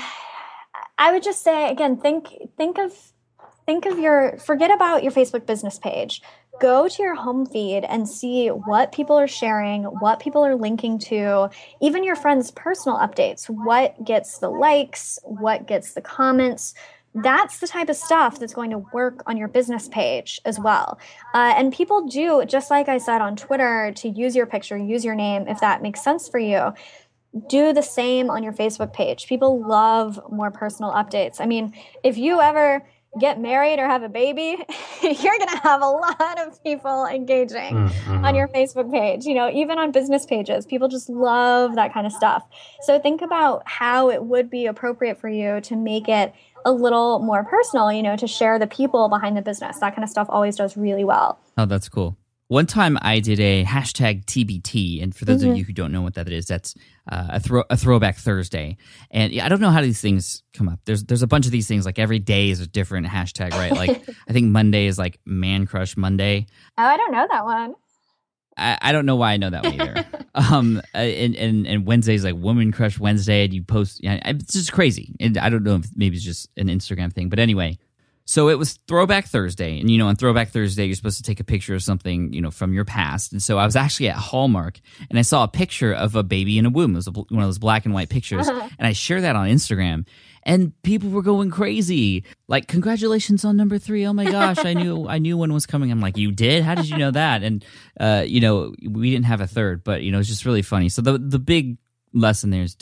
I would just say, again, think think of think of your, forget about your Facebook business page. Go to your home feed and see what people are sharing, what people are linking to, even your friends' personal updates, what gets the likes, what gets the comments. That's the type of stuff that's going to work on your business page as well. Uh, and people do, just like I said on Twitter, to use your picture, use your name, if that makes sense for you. Do the same on your Facebook page. People love more personal updates. I mean, if you ever get married or have a baby, you're going to have a lot of people engaging mm-hmm. on your Facebook page. You know, even on business pages, people just love that kind of stuff. So think about how it would be appropriate for you to make it a little more personal, you know, to share the people behind the business. That kind of stuff always does really well. Oh, that's cool. One time I did a hashtag T B T, and for those mm-hmm. of you who don't know what that is, that's uh, a, throw, a throwback Thursday. And yeah, I don't know how these things come up. There's there's a bunch of these things, like every day is a different hashtag, right? Like I think Monday is like Man Crush Monday. Oh, I don't know that one. I, I don't know why I know that one either. um, and, and and Wednesday's like Woman Crush Wednesday, and you post. Yeah, it's just crazy. And I don't know if maybe it's just an Instagram thing, but anyway. So it was Throwback Thursday, and you know, on Throwback Thursday, you're supposed to take a picture of something, you know, from your past. And so I was actually at Hallmark, and I saw a picture of a baby in a womb. It was a, one of those black and white pictures, and I shared that on Instagram. And people were going crazy. Like, congratulations on number three. Oh my gosh, I knew I knew one was coming. I'm like, you did? How did you know that? And uh, you know, we didn't have a third, but you know, it's just really funny. So the the big lesson there is don't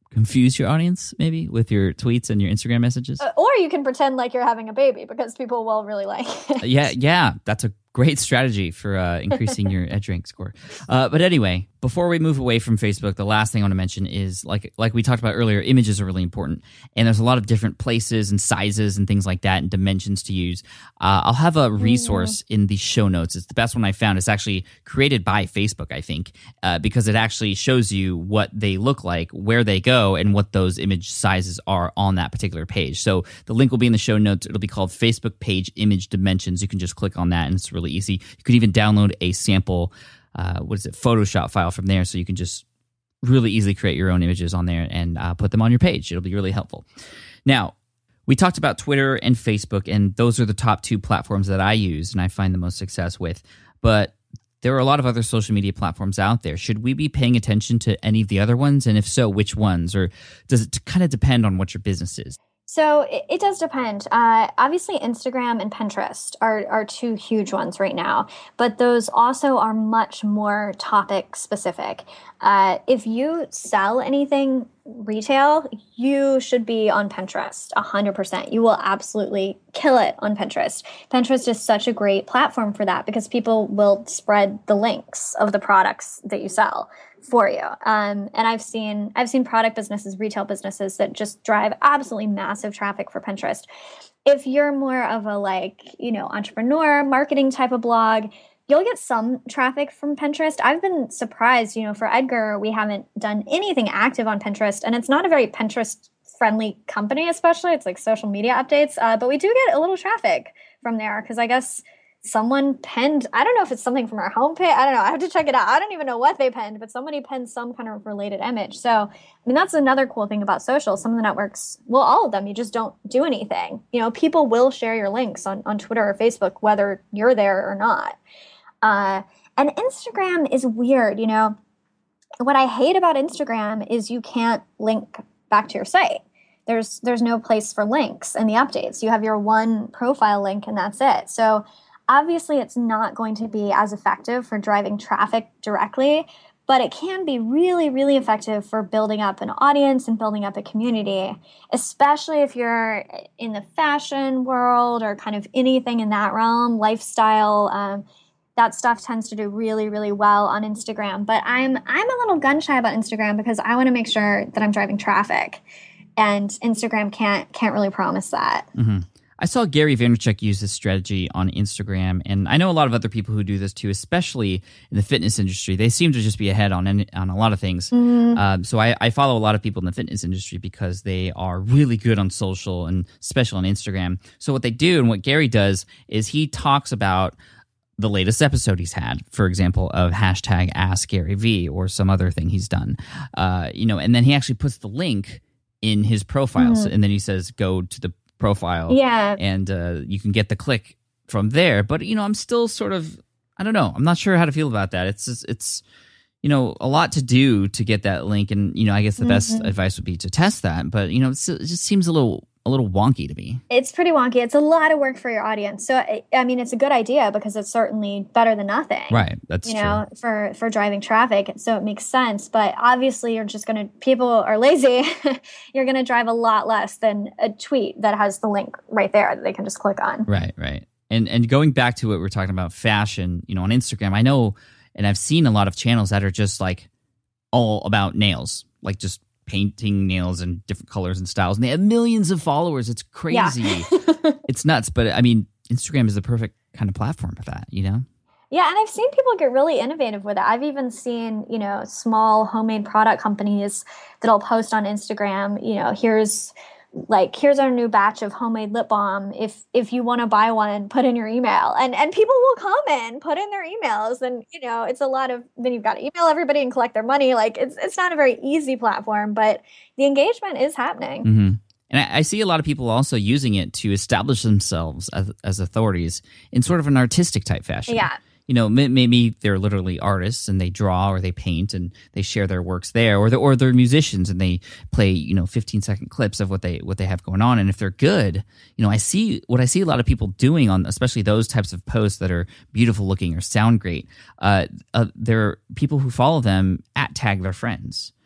confuse your audience maybe with your tweets and your Instagram messages. Uh, or you can pretend like you're having a baby because people will really like it. yeah, yeah, that's a great strategy for uh, increasing your EdgeRank score. Uh, but anyway, before we move away from Facebook, the last thing I want to mention is, like like we talked about earlier, images are really important. And there's a lot of different places and sizes and things like that and dimensions to use. Uh, I'll have a resource mm. in the show notes. It's the best one I found. It's actually created by Facebook, I think, uh, because it actually shows you what they look like, where they go, and what those image sizes are on that particular page. So the link will be in the show notes. It'll be called Facebook Page Image Dimensions. You can just click on that, and it's really easy. You could even download a sample, uh, what is it, Photoshop file from there, so you can just really easily create your own images on there and uh, put them on your page. It'll be really helpful. Now, we talked about Twitter and Facebook, and those are the top two platforms that I use and I find the most success with. But there are a lot of other social media platforms out there. Should we be paying attention to any of the other ones? And if so, which ones? Or does it kind of depend on what your business is? So it, it does depend. Uh, obviously, Instagram and Pinterest are, are two huge ones right now, but those also are much more topic specific. Uh, if you sell anything retail, you should be on Pinterest one hundred percent. You will absolutely kill it on Pinterest. Pinterest is such a great platform for that because people will spread the links of the products that you sell for you. Um, and I've seen I've seen product businesses, retail businesses that just drive absolutely massive traffic for Pinterest. If you're more of a like, you know, entrepreneur, marketing type of blog, you'll get some traffic from Pinterest. I've been surprised, you know, for Edgar, we haven't done anything active on Pinterest, and it's not a very Pinterest friendly company, especially. It's like social media updates, uh, but we do get a little traffic from there because I guess someone pinned, I don't know if it's something from our homepage. I don't know. I have to check it out. I don't even know what they pinned, but somebody pinned some kind of related image. So, I mean, that's another cool thing about social. Some of the networks, well, all of them, you just don't do anything. You know, people will share your links on, on Twitter or Facebook, whether you're there or not. Uh, and Instagram is weird. You know, what I hate about Instagram is you can't link back to your site. There's, there's no place for links in the updates. You have your one profile link and that's it. So, obviously, it's not going to be as effective for driving traffic directly, but it can be really, really effective for building up an audience and building up a community, especially if you're in the fashion world or kind of anything in that realm, lifestyle. Um, that stuff tends to do really, really well on Instagram. But I'm I'm a little gun shy about Instagram because I want to make sure that I'm driving traffic, and Instagram can't can't really promise that. Mm-hmm. I saw Gary Vaynerchuk use this strategy on Instagram, and I know a lot of other people who do this too, especially in the fitness industry. They seem to just be ahead on any, on a lot of things. Mm-hmm. Um, so I, I follow a lot of people in the fitness industry because they are really good on social and especially on Instagram. So what they do and what Gary does is he talks about the latest episode he's had, for example, of hashtag Ask Gary V or some other thing he's done. Uh, you know, and then he actually puts the link in his profile, mm-hmm. and then he says, go to the profile, yeah, and uh, you can get the click from there. But you know, I'm still sort of, I don't know, I'm not sure how to feel about that. It's just, it's you know a lot to do to get that link, and you know, I guess the mm-hmm. best advice would be to test that. But you know, it's, it just seems a little a little wonky to me. It's pretty wonky. It's a lot of work for your audience. So I mean, it's a good idea because it's certainly better than nothing. Right. That's you true. know for for driving traffic. So it makes sense. But obviously, you're just gonna people are lazy. You're gonna drive a lot less than a tweet that has the link right there that they can just click on. Right. Right. And and going back to what we're talking about, fashion. You know, on Instagram, I know, and I've seen a lot of channels that are just like all about nails, like just painting nails in different colors and styles, and they have millions of followers. It's crazy. Yeah. It's nuts. But I mean, Instagram is the perfect kind of platform for that, you know? Yeah, and I've seen people get really innovative with it. I've even seen, you know, small homemade product companies that'll post on Instagram, you know, here's like, here's our new batch of homemade lip balm. If if you want to buy one, put in your email. And and people will comment, put in their emails. And, you know, it's a lot of, then you've got to email everybody and collect their money. Like, it's it's not a very easy platform, but the engagement is happening. Mm-hmm. And I, I see a lot of people also using it to establish themselves as, as authorities in sort of an artistic type fashion. Yeah. You know, maybe they're literally artists and they draw or they paint and they share their works there, or they're, or they're musicians and they play, you know, fifteen second clips of what they what they have going on. And if they're good, you know, I see what I see a lot of people doing on, especially those types of posts that are beautiful looking or sound great. Uh, uh, there are people who follow them at tag their friends.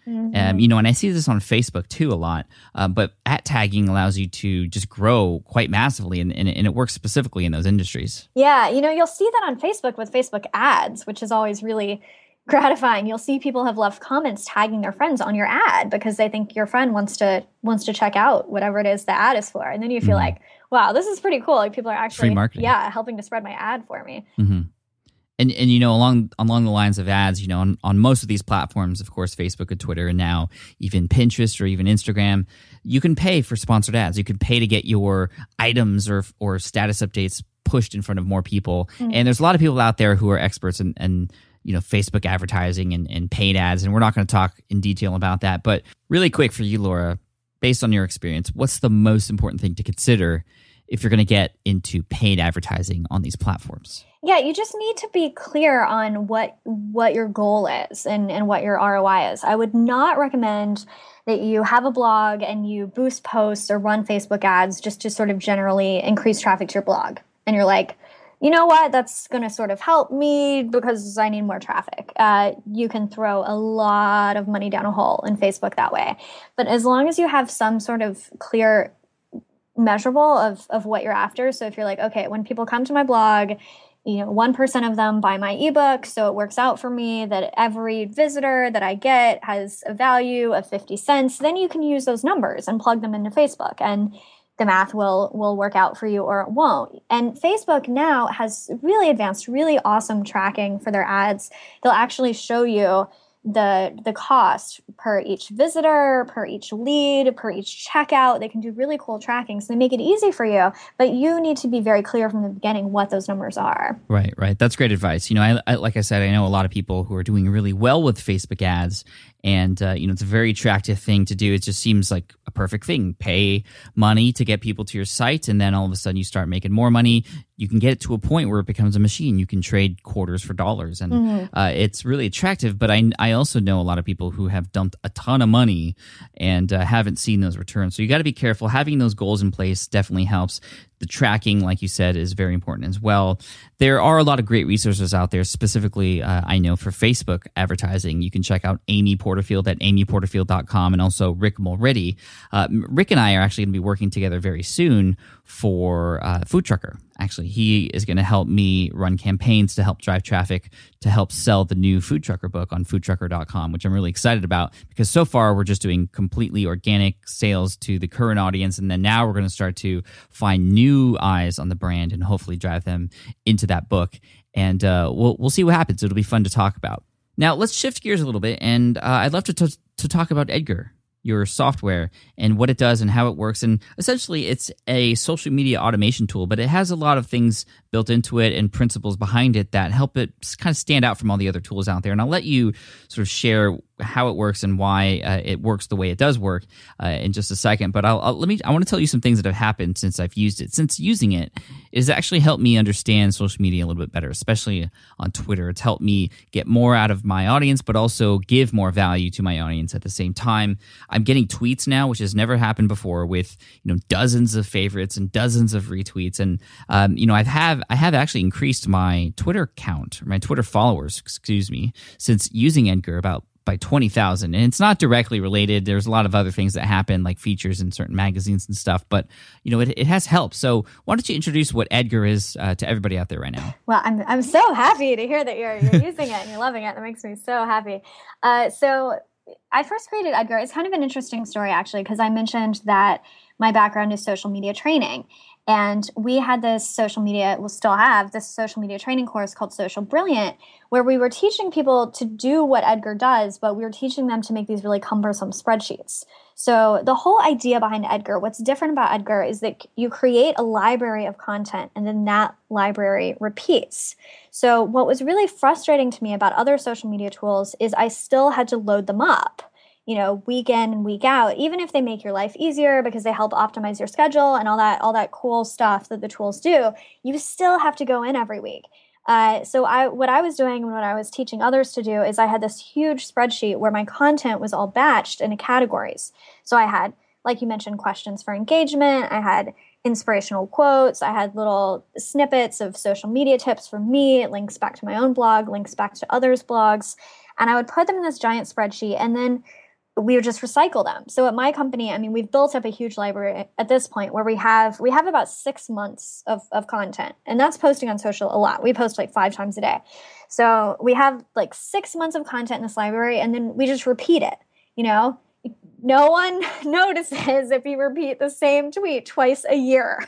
Mm-hmm. Um, you know, and I see this on Facebook too a lot. Uh, but at tagging allows you to just grow quite massively, and, and, and it works specifically in those industries. Yeah, you know, you'll see that on Facebook with Facebook ads, which is always really gratifying. You'll see people have left comments tagging their friends on your ad because they think your friend wants to wants to check out whatever it is the ad is for, and then you feel mm-hmm. like, wow, this is pretty cool. Like people are actually free marketing. Yeah, helping to spread my ad for me. Mm-hmm. And and you know, along along the lines of ads, you know, on, on most of these platforms, of course, Facebook and Twitter, and now even Pinterest or even Instagram, you can pay for sponsored ads. You can pay to get your items or or status updates pushed in front of more people. Mm-hmm. And there's a lot of people out there who are experts in, in you know, Facebook advertising and, and paid ads. And we're not going to talk in detail about that. But really quick for you, Laura, based on your experience, what's the most important thing to consider if you're going to get into paid advertising on these platforms? Yeah, you just need to be clear on what what your goal is and, and what your R O I is. I would not recommend that you have a blog and you boost posts or run Facebook ads just to sort of generally increase traffic to your blog. And you're like, you know what, that's going to sort of help me because I need more traffic. Uh, you can throw a lot of money down a hole in Facebook that way. But as long as you have some sort of clear measurable of, of what you're after. So if you're like, okay, when people come to my blog, you know, one percent of them buy my ebook. So it works out for me that every visitor that I get has a value of fifty cents. Then you can use those numbers and plug them into Facebook, and the math will, will work out for you or it won't. And Facebook now has really advanced, really awesome tracking for their ads. They'll actually show you the the cost per each visitor, per each lead, per each checkout. They can do really cool tracking. So they make it easy for you, but you need to be very clear from the beginning what those numbers are. Right, right. That's great advice. You know, I, I like I said, I know a lot of people who are doing really well with Facebook ads, and uh, you know, it's a very attractive thing to do. It just seems like a perfect thing. Pay money to get people to your site, and then all of a sudden you start making more money. You can get it to a point where it becomes a machine. You can trade quarters for dollars, and mm-hmm. uh, it's really attractive. But I, I also know a lot of people who have dumped a ton of money and uh, haven't seen those returns. So you got to be careful. Having those goals in place definitely helps. The tracking, like you said, is very important as well. There are a lot of great resources out there, specifically, uh, I know, for Facebook advertising. You can check out Amy Porterfield at amy porterfield dot com, and also Rick Mulready. Uh, Rick and I are actually going to be working together very soon for uh, Food Trucker. Actually, he is going to help me run campaigns to help drive traffic to help sell the new Food Trucker book on food trucker dot com, which I'm really excited about because so far we're just doing completely organic sales to the current audience, and then now we're going to start to find new eyes on the brand and hopefully drive them into that book. And uh, we'll we'll see what happens. It'll be fun to talk about. Now, let's shift gears a little bit, and uh, I'd love to t- to talk about Edgar, your software, and what it does and how it works. And essentially, it's a social media automation tool, but it has a lot of things built into it and principles behind it that help it kind of stand out from all the other tools out there. And I'll let you sort of share how it works and why uh, it works the way it does work uh, in just a second. But I'll, I'll let me. I want to tell you some things that have happened since I've used it. Since using it, it has actually helped me understand social media a little bit better, especially on Twitter. It's helped me get more out of my audience, but also give more value to my audience at the same time. I'm getting tweets now, which has never happened before, with you know dozens of favorites and dozens of retweets. And um, you know, I've have I have actually increased my Twitter count, or my Twitter followers, excuse me, since using Edgar about by twenty thousand. And it's not directly related. There's a lot of other things that happen, like features in certain magazines and stuff. But, you know, it, it has helped. So why don't you introduce what Edgar is uh, to everybody out there right now? Well, I'm I'm so happy to hear that you're, you're using it and you're loving it. That makes me so happy. Uh, so I first created Edgar. It's kind of an interesting story, actually, because I mentioned that my background is social media training. And we had this social media, we'll still have this social media training course called Social Brilliant, where we were teaching people to do what Edgar does, but we were teaching them to make these really cumbersome spreadsheets. So the whole idea behind Edgar, what's different about Edgar is that you create a library of content and then that library repeats. So what was really frustrating to me about other social media tools is I still had to load them up, you know, week in and week out, even if they make your life easier because they help optimize your schedule and all that, all that cool stuff that the tools do, you still have to go in every week. Uh, so I, what I was doing and what I was teaching others to do is I had this huge spreadsheet where my content was all batched into categories. So I had, like you mentioned, questions for engagement. I had inspirational quotes. I had little snippets of social media tips for me, links back to my own blog, links back to others' blogs. And I would put them in this giant spreadsheet. And then we would just recycle them. So at my company, I mean, we've built up a huge library at this point where we have we have about six months of, of content, and that's posting on social a lot. We post like five times a day. So we have like six months of content in this library, and then we just repeat it, you know? No one notices if you repeat the same tweet twice a year.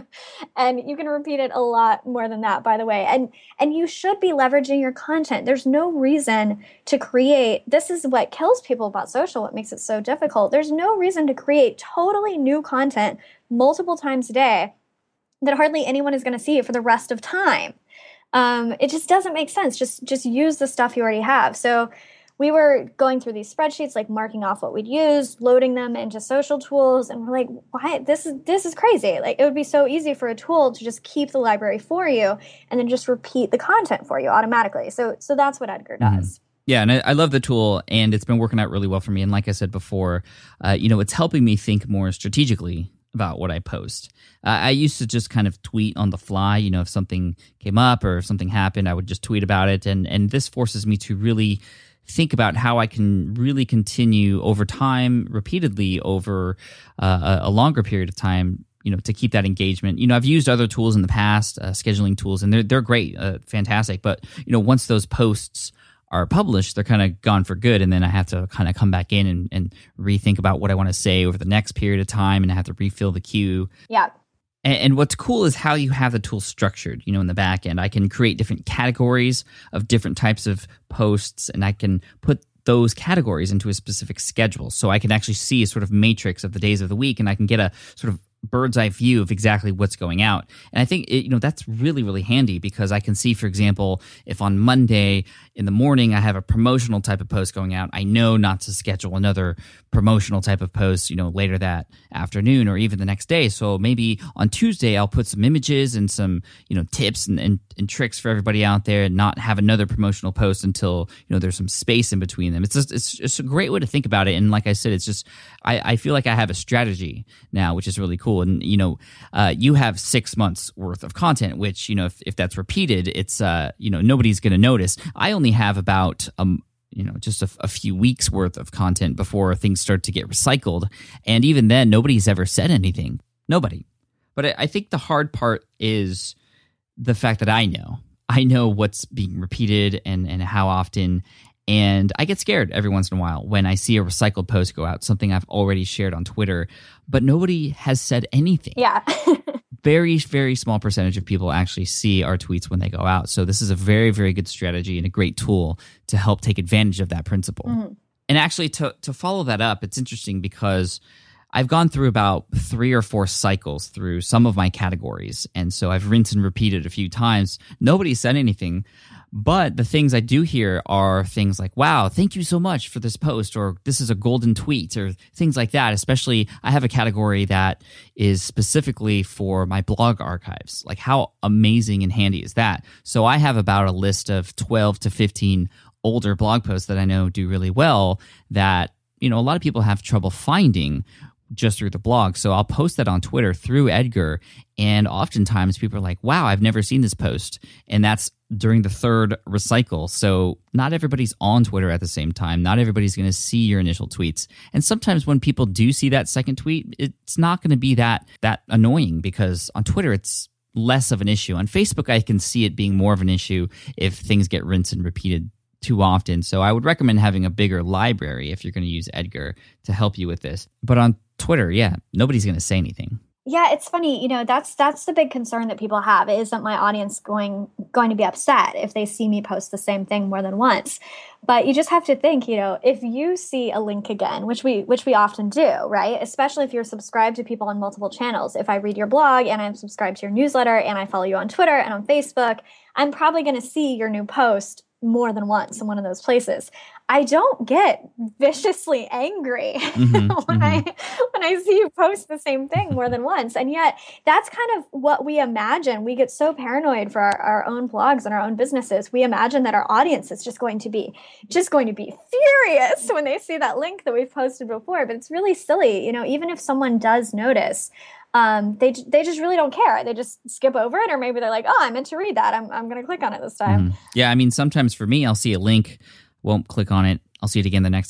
And you can repeat it a lot more than that, by the way. And and you should be leveraging your content. There's no reason to create, this is what kills people about social, what makes it so difficult. There's no reason to create totally new content multiple times a day that hardly anyone is going to see for the rest of time. Um, it just doesn't make sense. Just just use the stuff you already have. So we were going through these spreadsheets, like marking off what we'd use, loading them into social tools, and we're like, why? This is this is crazy. Like, it would be so easy for a tool to just keep the library for you and then just repeat the content for you automatically. So so that's what Edgar does. Mm-hmm. Yeah, and I, I love the tool, and it's been working out really well for me. And like I said before, uh, you know, it's helping me think more strategically about what I post. Uh, I used to just kind of tweet on the fly. You know, if something came up or if something happened, I would just tweet about it. And and this forces me to really think about how I can really continue over time, repeatedly over uh, a, a longer period of time, you know, to keep that engagement. You know, I've used other tools in the past, uh, scheduling tools, and they're they're great, uh, fantastic. But you know, once those posts are published, they're kind of gone for good, and then I have to kind of come back in and, and rethink about what I want to say over the next period of time, and I have to refill the queue. Yeah. And, and what's cool is how you have the tool structured, you know, in the back end. I can create different categories of different types of posts, and I can put those categories into a specific schedule. So I can actually see a sort of matrix of the days of the week, and I can get a sort of bird's eye view of exactly what's going out. And I think, it, you know, that's really, really handy because I can see, for example, if on Monday in the morning I have a promotional type of post going out, I know not to schedule another promotional type of post, you know, later that afternoon or even the next day. So maybe on Tuesday I'll put some images and some, you know, tips and, and, and tricks for everybody out there, and not have another promotional post until, you know, there's some space in between them. It's just, it's it's a great way to think about it. And like I said, it's just, I, I feel like I have a strategy now, which is really cool. And, you know, uh, you have six months worth of content, which, you know, if, if that's repeated, it's, uh, you know, nobody's going to notice. I only have about, um, you know, just a, a few weeks worth of content before things start to get recycled. And even then, nobody's ever said anything. Nobody. But I, I think the hard part is the fact that I know. I know what's being repeated and, and how often. And I get scared every once in a while when I see a recycled post go out, something I've already shared on Twitter, but nobody has said anything. Yeah. Very, very small percentage of people actually see our tweets when they go out. So this is a very, very good strategy and a great tool to help take advantage of that principle. Mm-hmm. And actually, to to follow that up, it's interesting because I've gone through about three or four cycles through some of my categories. And so I've rinsed and repeated a few times. Nobody said anything. But the things I do hear are things like, wow, thank you so much for this post, or this is a golden tweet, or things like that. Especially, I have a category that is specifically for my blog archives. Like, how amazing and handy is that? So I have about a list of twelve to fifteen older blog posts that I know do really well that, you know, a lot of people have trouble finding just through the blog. So I'll post that on Twitter through Edgar, and oftentimes people are like, wow, I've never seen this post. And that's during the third recycle. So not everybody's on Twitter at the same time. Not everybody's going to see your initial tweets. And sometimes when people do see that second tweet, it's not going to be that that annoying, because on Twitter it's less of an issue. On Facebook, I can see it being more of an issue if things get rinsed and repeated too often. So I would recommend having a bigger library if you're going to use Edgar to help you with this. But on Twitter, yeah, nobody's going to say anything. Yeah, it's funny. You know, that's that's the big concern that people have. Isn't my audience going going to be upset if they see me post the same thing more than once? But you just have to think, you know, if you see a link again, which we which we often do, right? Especially if you're subscribed to people on multiple channels. If I read your blog and I'm subscribed to your newsletter and I follow you on Twitter and on Facebook, I'm probably going to see your new post more than once in one of those places. I don't get viciously angry mm-hmm, when mm-hmm. I when I see you post the same thing more than once. And yet that's kind of what we imagine. We get so paranoid for our, our own blogs and our own businesses. We imagine that our audience is just going to be just going to be furious when they see that link that we've posted before. But it's really silly. You know, even if someone does notice, Um, they they just really don't care. They just skip over it, or maybe they're like, "Oh, I meant to read that. I'm I'm going to click on it this time." Mm-hmm. Yeah, I mean, sometimes for me, I'll see a link, won't click on it. I'll see it again the next time,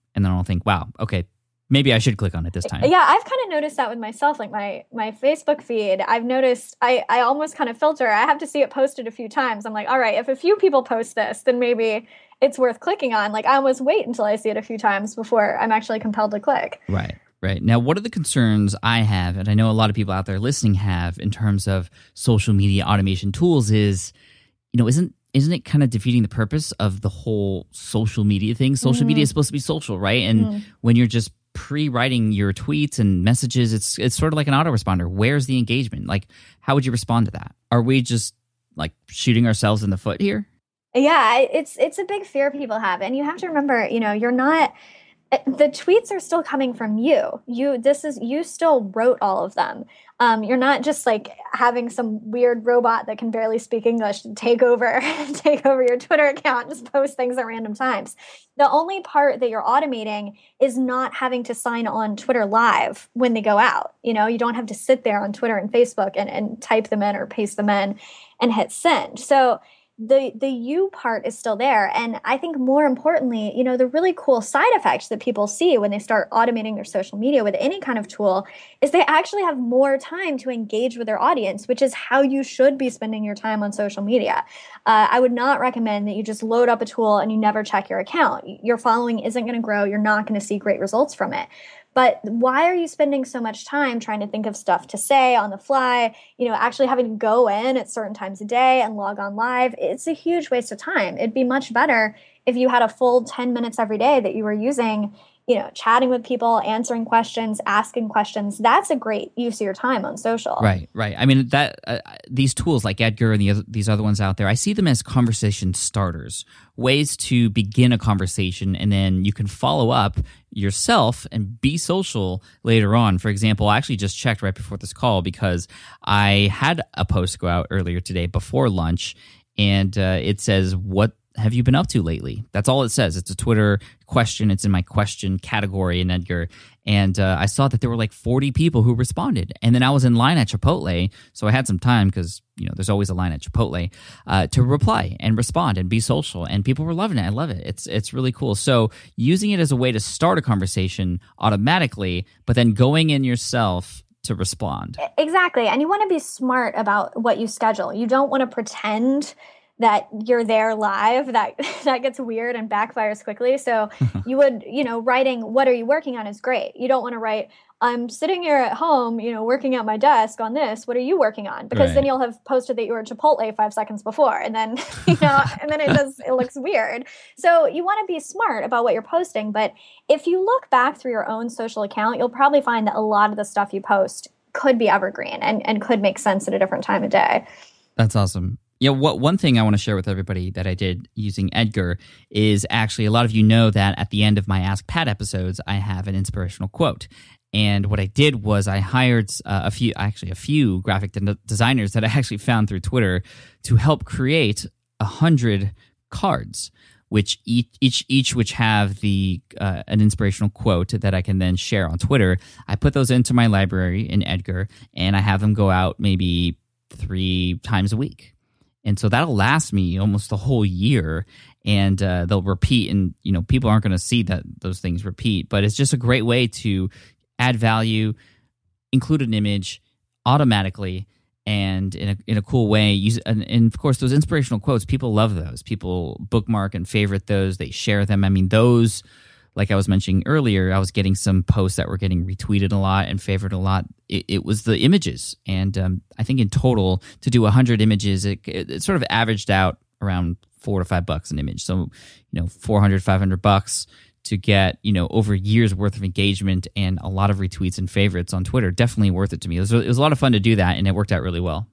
and then I'll think, wow, okay, maybe I should click on it this time. Yeah, I've kind of noticed that with myself, like my my Facebook feed. I've noticed I, I almost kind of filter. I have to see it posted a few times. I'm like, all right, if a few people post this, then maybe it's worth clicking on. Like I almost wait until I see it a few times before I'm actually compelled to click. Right, right. Now, what are the concerns I have, and I know a lot of people out there listening have, in terms of social media automation tools is, you know, isn't isn't it kind of defeating the purpose of the whole social media thing? Social mm. media is supposed to be social, right? And mm. when you're just pre-writing your tweets and messages, it's it's sort of like an autoresponder. Where's the engagement? Like, how would you respond to that? Are we just like shooting ourselves in the foot here? Yeah, it's it's a big fear people have, and you have to remember, you know, you're not. The tweets are still coming from you. You this is you still wrote all of them. Um, you're not just like having some weird robot that can barely speak English to take over take over your Twitter account and just post things at random times. The only part that you're automating is not having to sign on Twitter Live when they go out. You know, you don't have to sit there on Twitter and Facebook and, and type them in or paste them in and hit send. So the the you part is still there. And I think more importantly, you know, the really cool side effects that people see when they start automating their social media with any kind of tool is they actually have more time to engage with their audience, which is how you should be spending your time on social media. Uh, I would not recommend that you just load up a tool and you never check your account. Your following isn't going to grow. You're not going to see great results from it. But why are you spending so much time trying to think of stuff to say on the fly, you know, actually having to go in at certain times a day and log on live? It's a huge waste of time. It'd be much better if you had a full ten minutes every day that you were using, you know, chatting with people, answering questions, asking questions. That's a great use of your time on social. Right, right. I mean, that uh, these tools like Edgar and the other, these other ones out there, I see them as conversation starters, ways to begin a conversation, and then you can follow up yourself and be social later on. For example, I actually just checked right before this call because I had a post go out earlier today before lunch, and uh, it says, what have you been up to lately? That's all it says. It's a Twitter question. It's in my question category in Edgar. And uh, I saw that there were like forty people who responded. And then I was in line at Chipotle, so I had some time because, you know, there's always a line at Chipotle, uh, to reply and respond and be social. And people were loving it. I love it. It's it's really cool. So using it as a way to start a conversation automatically, but then going in yourself to respond. Exactly. And you want to be smart about what you schedule. You don't want to pretend that you're there live. That that gets weird and backfires quickly. So you would, you know, writing, what are you working on is great. You don't want to write, I'm sitting here at home, you know, working at my desk on this. What are you working on? Because right. then you'll have posted that you were at Chipotle five seconds before. And then, you know, and then it does, it looks weird. So you want to be smart about what you're posting. But if you look back through your own social account, you'll probably find that a lot of the stuff you post could be evergreen and, and could make sense at a different time of day. That's awesome. Yeah, what one thing I want to share with everybody that I did using Edgar is actually a lot of you know that at the end of my Ask Pat episodes, I have an inspirational quote. And what I did was I hired uh, a few, actually a few graphic de- designers that I actually found through Twitter to help create a hundred cards, which each each each which have the uh, an inspirational quote that I can then share on Twitter. I put those into my library in Edgar, and I have them go out maybe three times a week. And so that'll last me almost the whole year, and uh, they'll repeat. And you know, people aren't going to see that those things repeat, but it's just a great way to add value, include an image automatically, and in a in a cool way. Use and, and of course, those inspirational quotes, people love those. People bookmark and favorite those. They share them. I mean, those. Like I was mentioning earlier, I was getting some posts that were getting retweeted a lot and favored a lot. It, it was the images. And um, I think in total, to do one hundred images, it, it, it sort of averaged out around four to five bucks an image. So, you know, four hundred, five hundred bucks to get, you know, over years worth of engagement and a lot of retweets and favorites on Twitter. Definitely worth it to me. It was, it was a lot of fun to do that, and it worked out really well.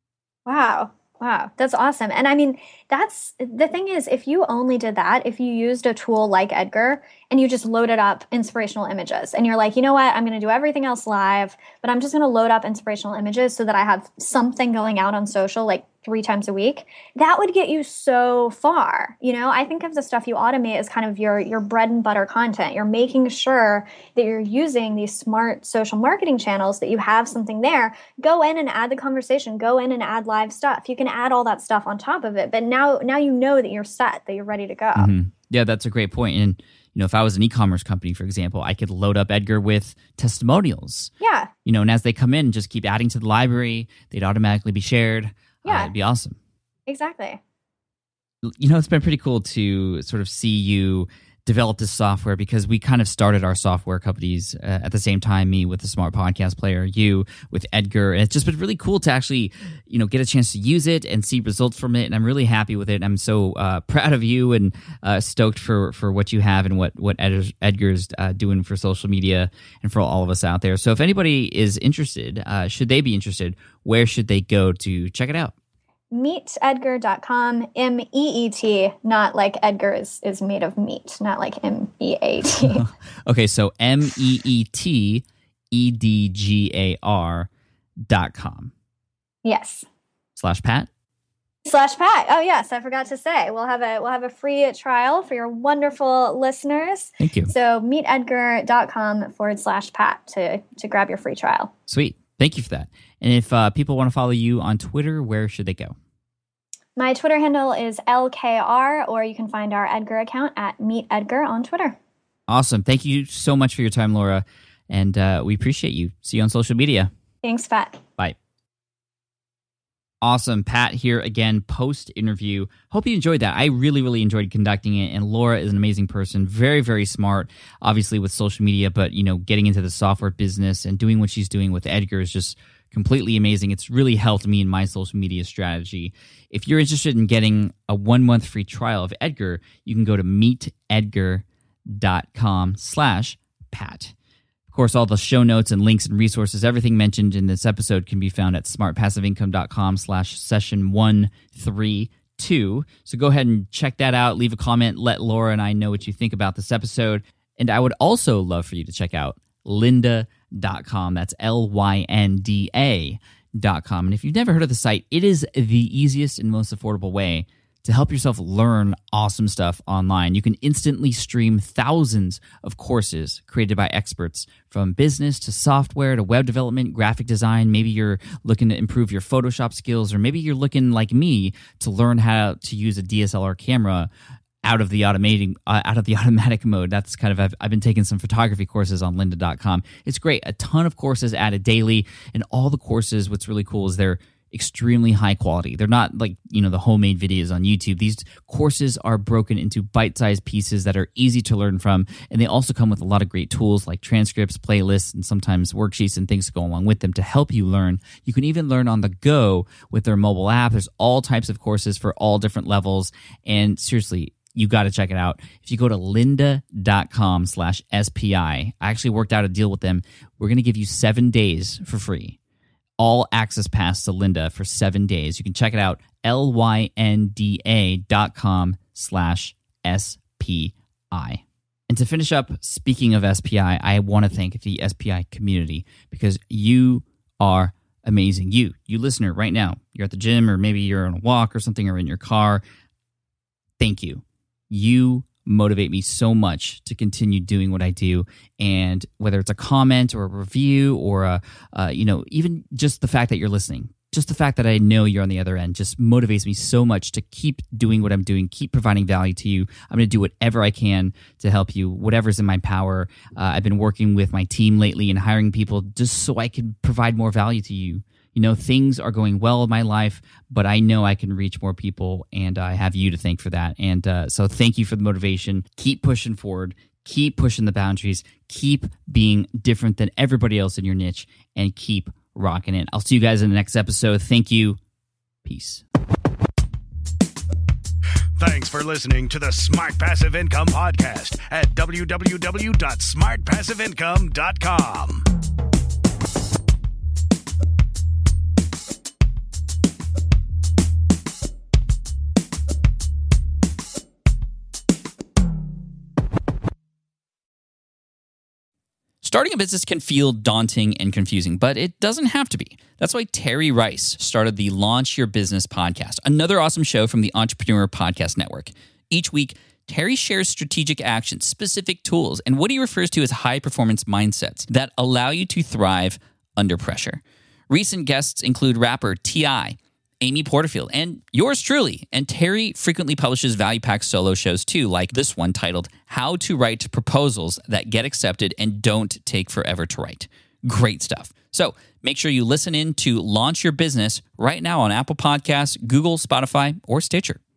Wow. Wow, that's awesome. And I mean, that's the thing is, if you only did that, if you used a tool like Edgar and you just loaded up inspirational images and you're like, you know what, I'm going to do everything else live, but I'm just going to load up inspirational images so that I have something going out on social like three times a week, that would get you so far. You know, I think of the stuff you automate as kind of your, your bread and butter content. You're making sure that you're using these smart social marketing channels, that you have something there. Go in and add the conversation. Go in and add live stuff. You can add all that stuff on top of it. But now, now you know that you're set, that you're ready to go. Mm-hmm. Yeah, that's a great point. And you know, if I was an e-commerce company, for example, I could load up Edgar with testimonials. Yeah. You know, and as they come in, just keep adding to the library. They'd automatically be shared. Yeah. Uh, it'd be awesome. Exactly. You know, it's been pretty cool to sort of see you develop this software, because we kind of started our software companies uh, at the same time, me with the Smart Podcast Player, you with Edgar. And it's just been really cool to actually, you know, get a chance to use it and see results from it. And I'm really happy with it. And I'm so uh, proud of you and uh, stoked for, for what you have and what, what Ed- Edgar's uh, doing for social media and for all of us out there. So if anybody is interested, uh, should they be interested, where should they go to check it out? meet edgar dot com, M E E T, not like Edgar is, is made of meat, not like M E A T. Okay, so M E E T E D G A R dot com. Yes. Slash Pat? Slash Pat. Oh yes, I forgot to say. We'll have a we'll have a free trial for your wonderful listeners. Thank you. So meet edgar dot com forward slash Pat to to grab your free trial. Sweet. Thank you for that. And if uh, people want to follow you on Twitter, where should they go? My Twitter handle is L K R, or you can find our Edgar account at Meet Edgar on Twitter. Awesome. Thank you so much for your time, Laura. And uh, we appreciate you. See you on social media. Thanks, Pat. Bye. Awesome. Pat here again, post-interview. Hope you enjoyed that. I really, really enjoyed conducting it. And Laura is an amazing person. Very, very smart, obviously, with social media. But, you know, getting into the software business and doing what she's doing with Edgar is just completely amazing. It's really helped me in my social media strategy. If you're interested in getting a one-month free trial of Edgar, you can go to meet edgar dot com slash Pat. Of course, all the show notes and links and resources, everything mentioned in this episode can be found at smart passive income dot com slash session one three two. So go ahead and check that out. Leave a comment. Let Laura and I know what you think about this episode. And I would also love for you to check out lynda dot com. That's L Y N D A dot com. And if you've never heard of the site, it is the easiest and most affordable way to help yourself learn awesome stuff online. You can instantly stream thousands of courses created by experts, from business to software to web development, graphic design. Maybe you're looking to improve your Photoshop skills, or maybe you're looking like me to learn how to use a D S L R camera out of the automating uh, out of the automatic mode. That's kind of I've, I've been taking some photography courses on lynda dot com. It's great. A ton of courses added daily, and all the courses, what's really cool is they're extremely high quality. They're not like, you know, the homemade videos on YouTube. These courses are broken into bite-sized pieces that are easy to learn from, and they also come with a lot of great tools like transcripts, playlists, and sometimes worksheets and things to go along with them to help you learn. You can even learn on the go with their mobile app. There's all types of courses for all different levels, and seriously, you got to check it out. If you go to lynda dot com slash S P I, I actually worked out a deal with them. We're going to give you seven days for free. All access pass to Lynda for seven days. You can check it out, L Y N D A dot com slash S P I. And to finish up, speaking of S P I, I want to thank the S P I community, because you are amazing. You, you listener right now, you're at the gym, or maybe you're on a walk or something, or in your car. Thank you. You motivate me so much to continue doing what I do. And whether it's a comment or a review or a, uh, you know, even just the fact that you're listening, just the fact that I know you're on the other end just motivates me so much to keep doing what I'm doing, keep providing value to you. I'm going to do whatever I can to help you, whatever's in my power. Uh, I've been working with my team lately and hiring people just so I can provide more value to you. You know, things are going well in my life, but I know I can reach more people, and I have you to thank for that. And uh, so thank you for the motivation. Keep pushing forward. Keep pushing the boundaries. Keep being different than everybody else in your niche, and keep rocking it. I'll see you guys in the next episode. Thank you. Peace. Thanks for listening to the Smart Passive Income Podcast at w w w dot smart passive income dot com. Starting a business can feel daunting and confusing, but it doesn't have to be. That's why Terry Rice started the Launch Your Business podcast, another awesome show from the Entrepreneur Podcast Network. Each week, Terry shares strategic actions, specific tools, and what he refers to as high-performance mindsets that allow you to thrive under pressure. Recent guests include rapper T I, Amy Porterfield, and yours truly. And Terry frequently publishes Value Pack solo shows too, like this one titled How to Write Proposals That Get Accepted and Don't Take Forever to Write. Great stuff. So make sure you listen in to Launch Your Business right now on Apple Podcasts, Google, Spotify, or Stitcher.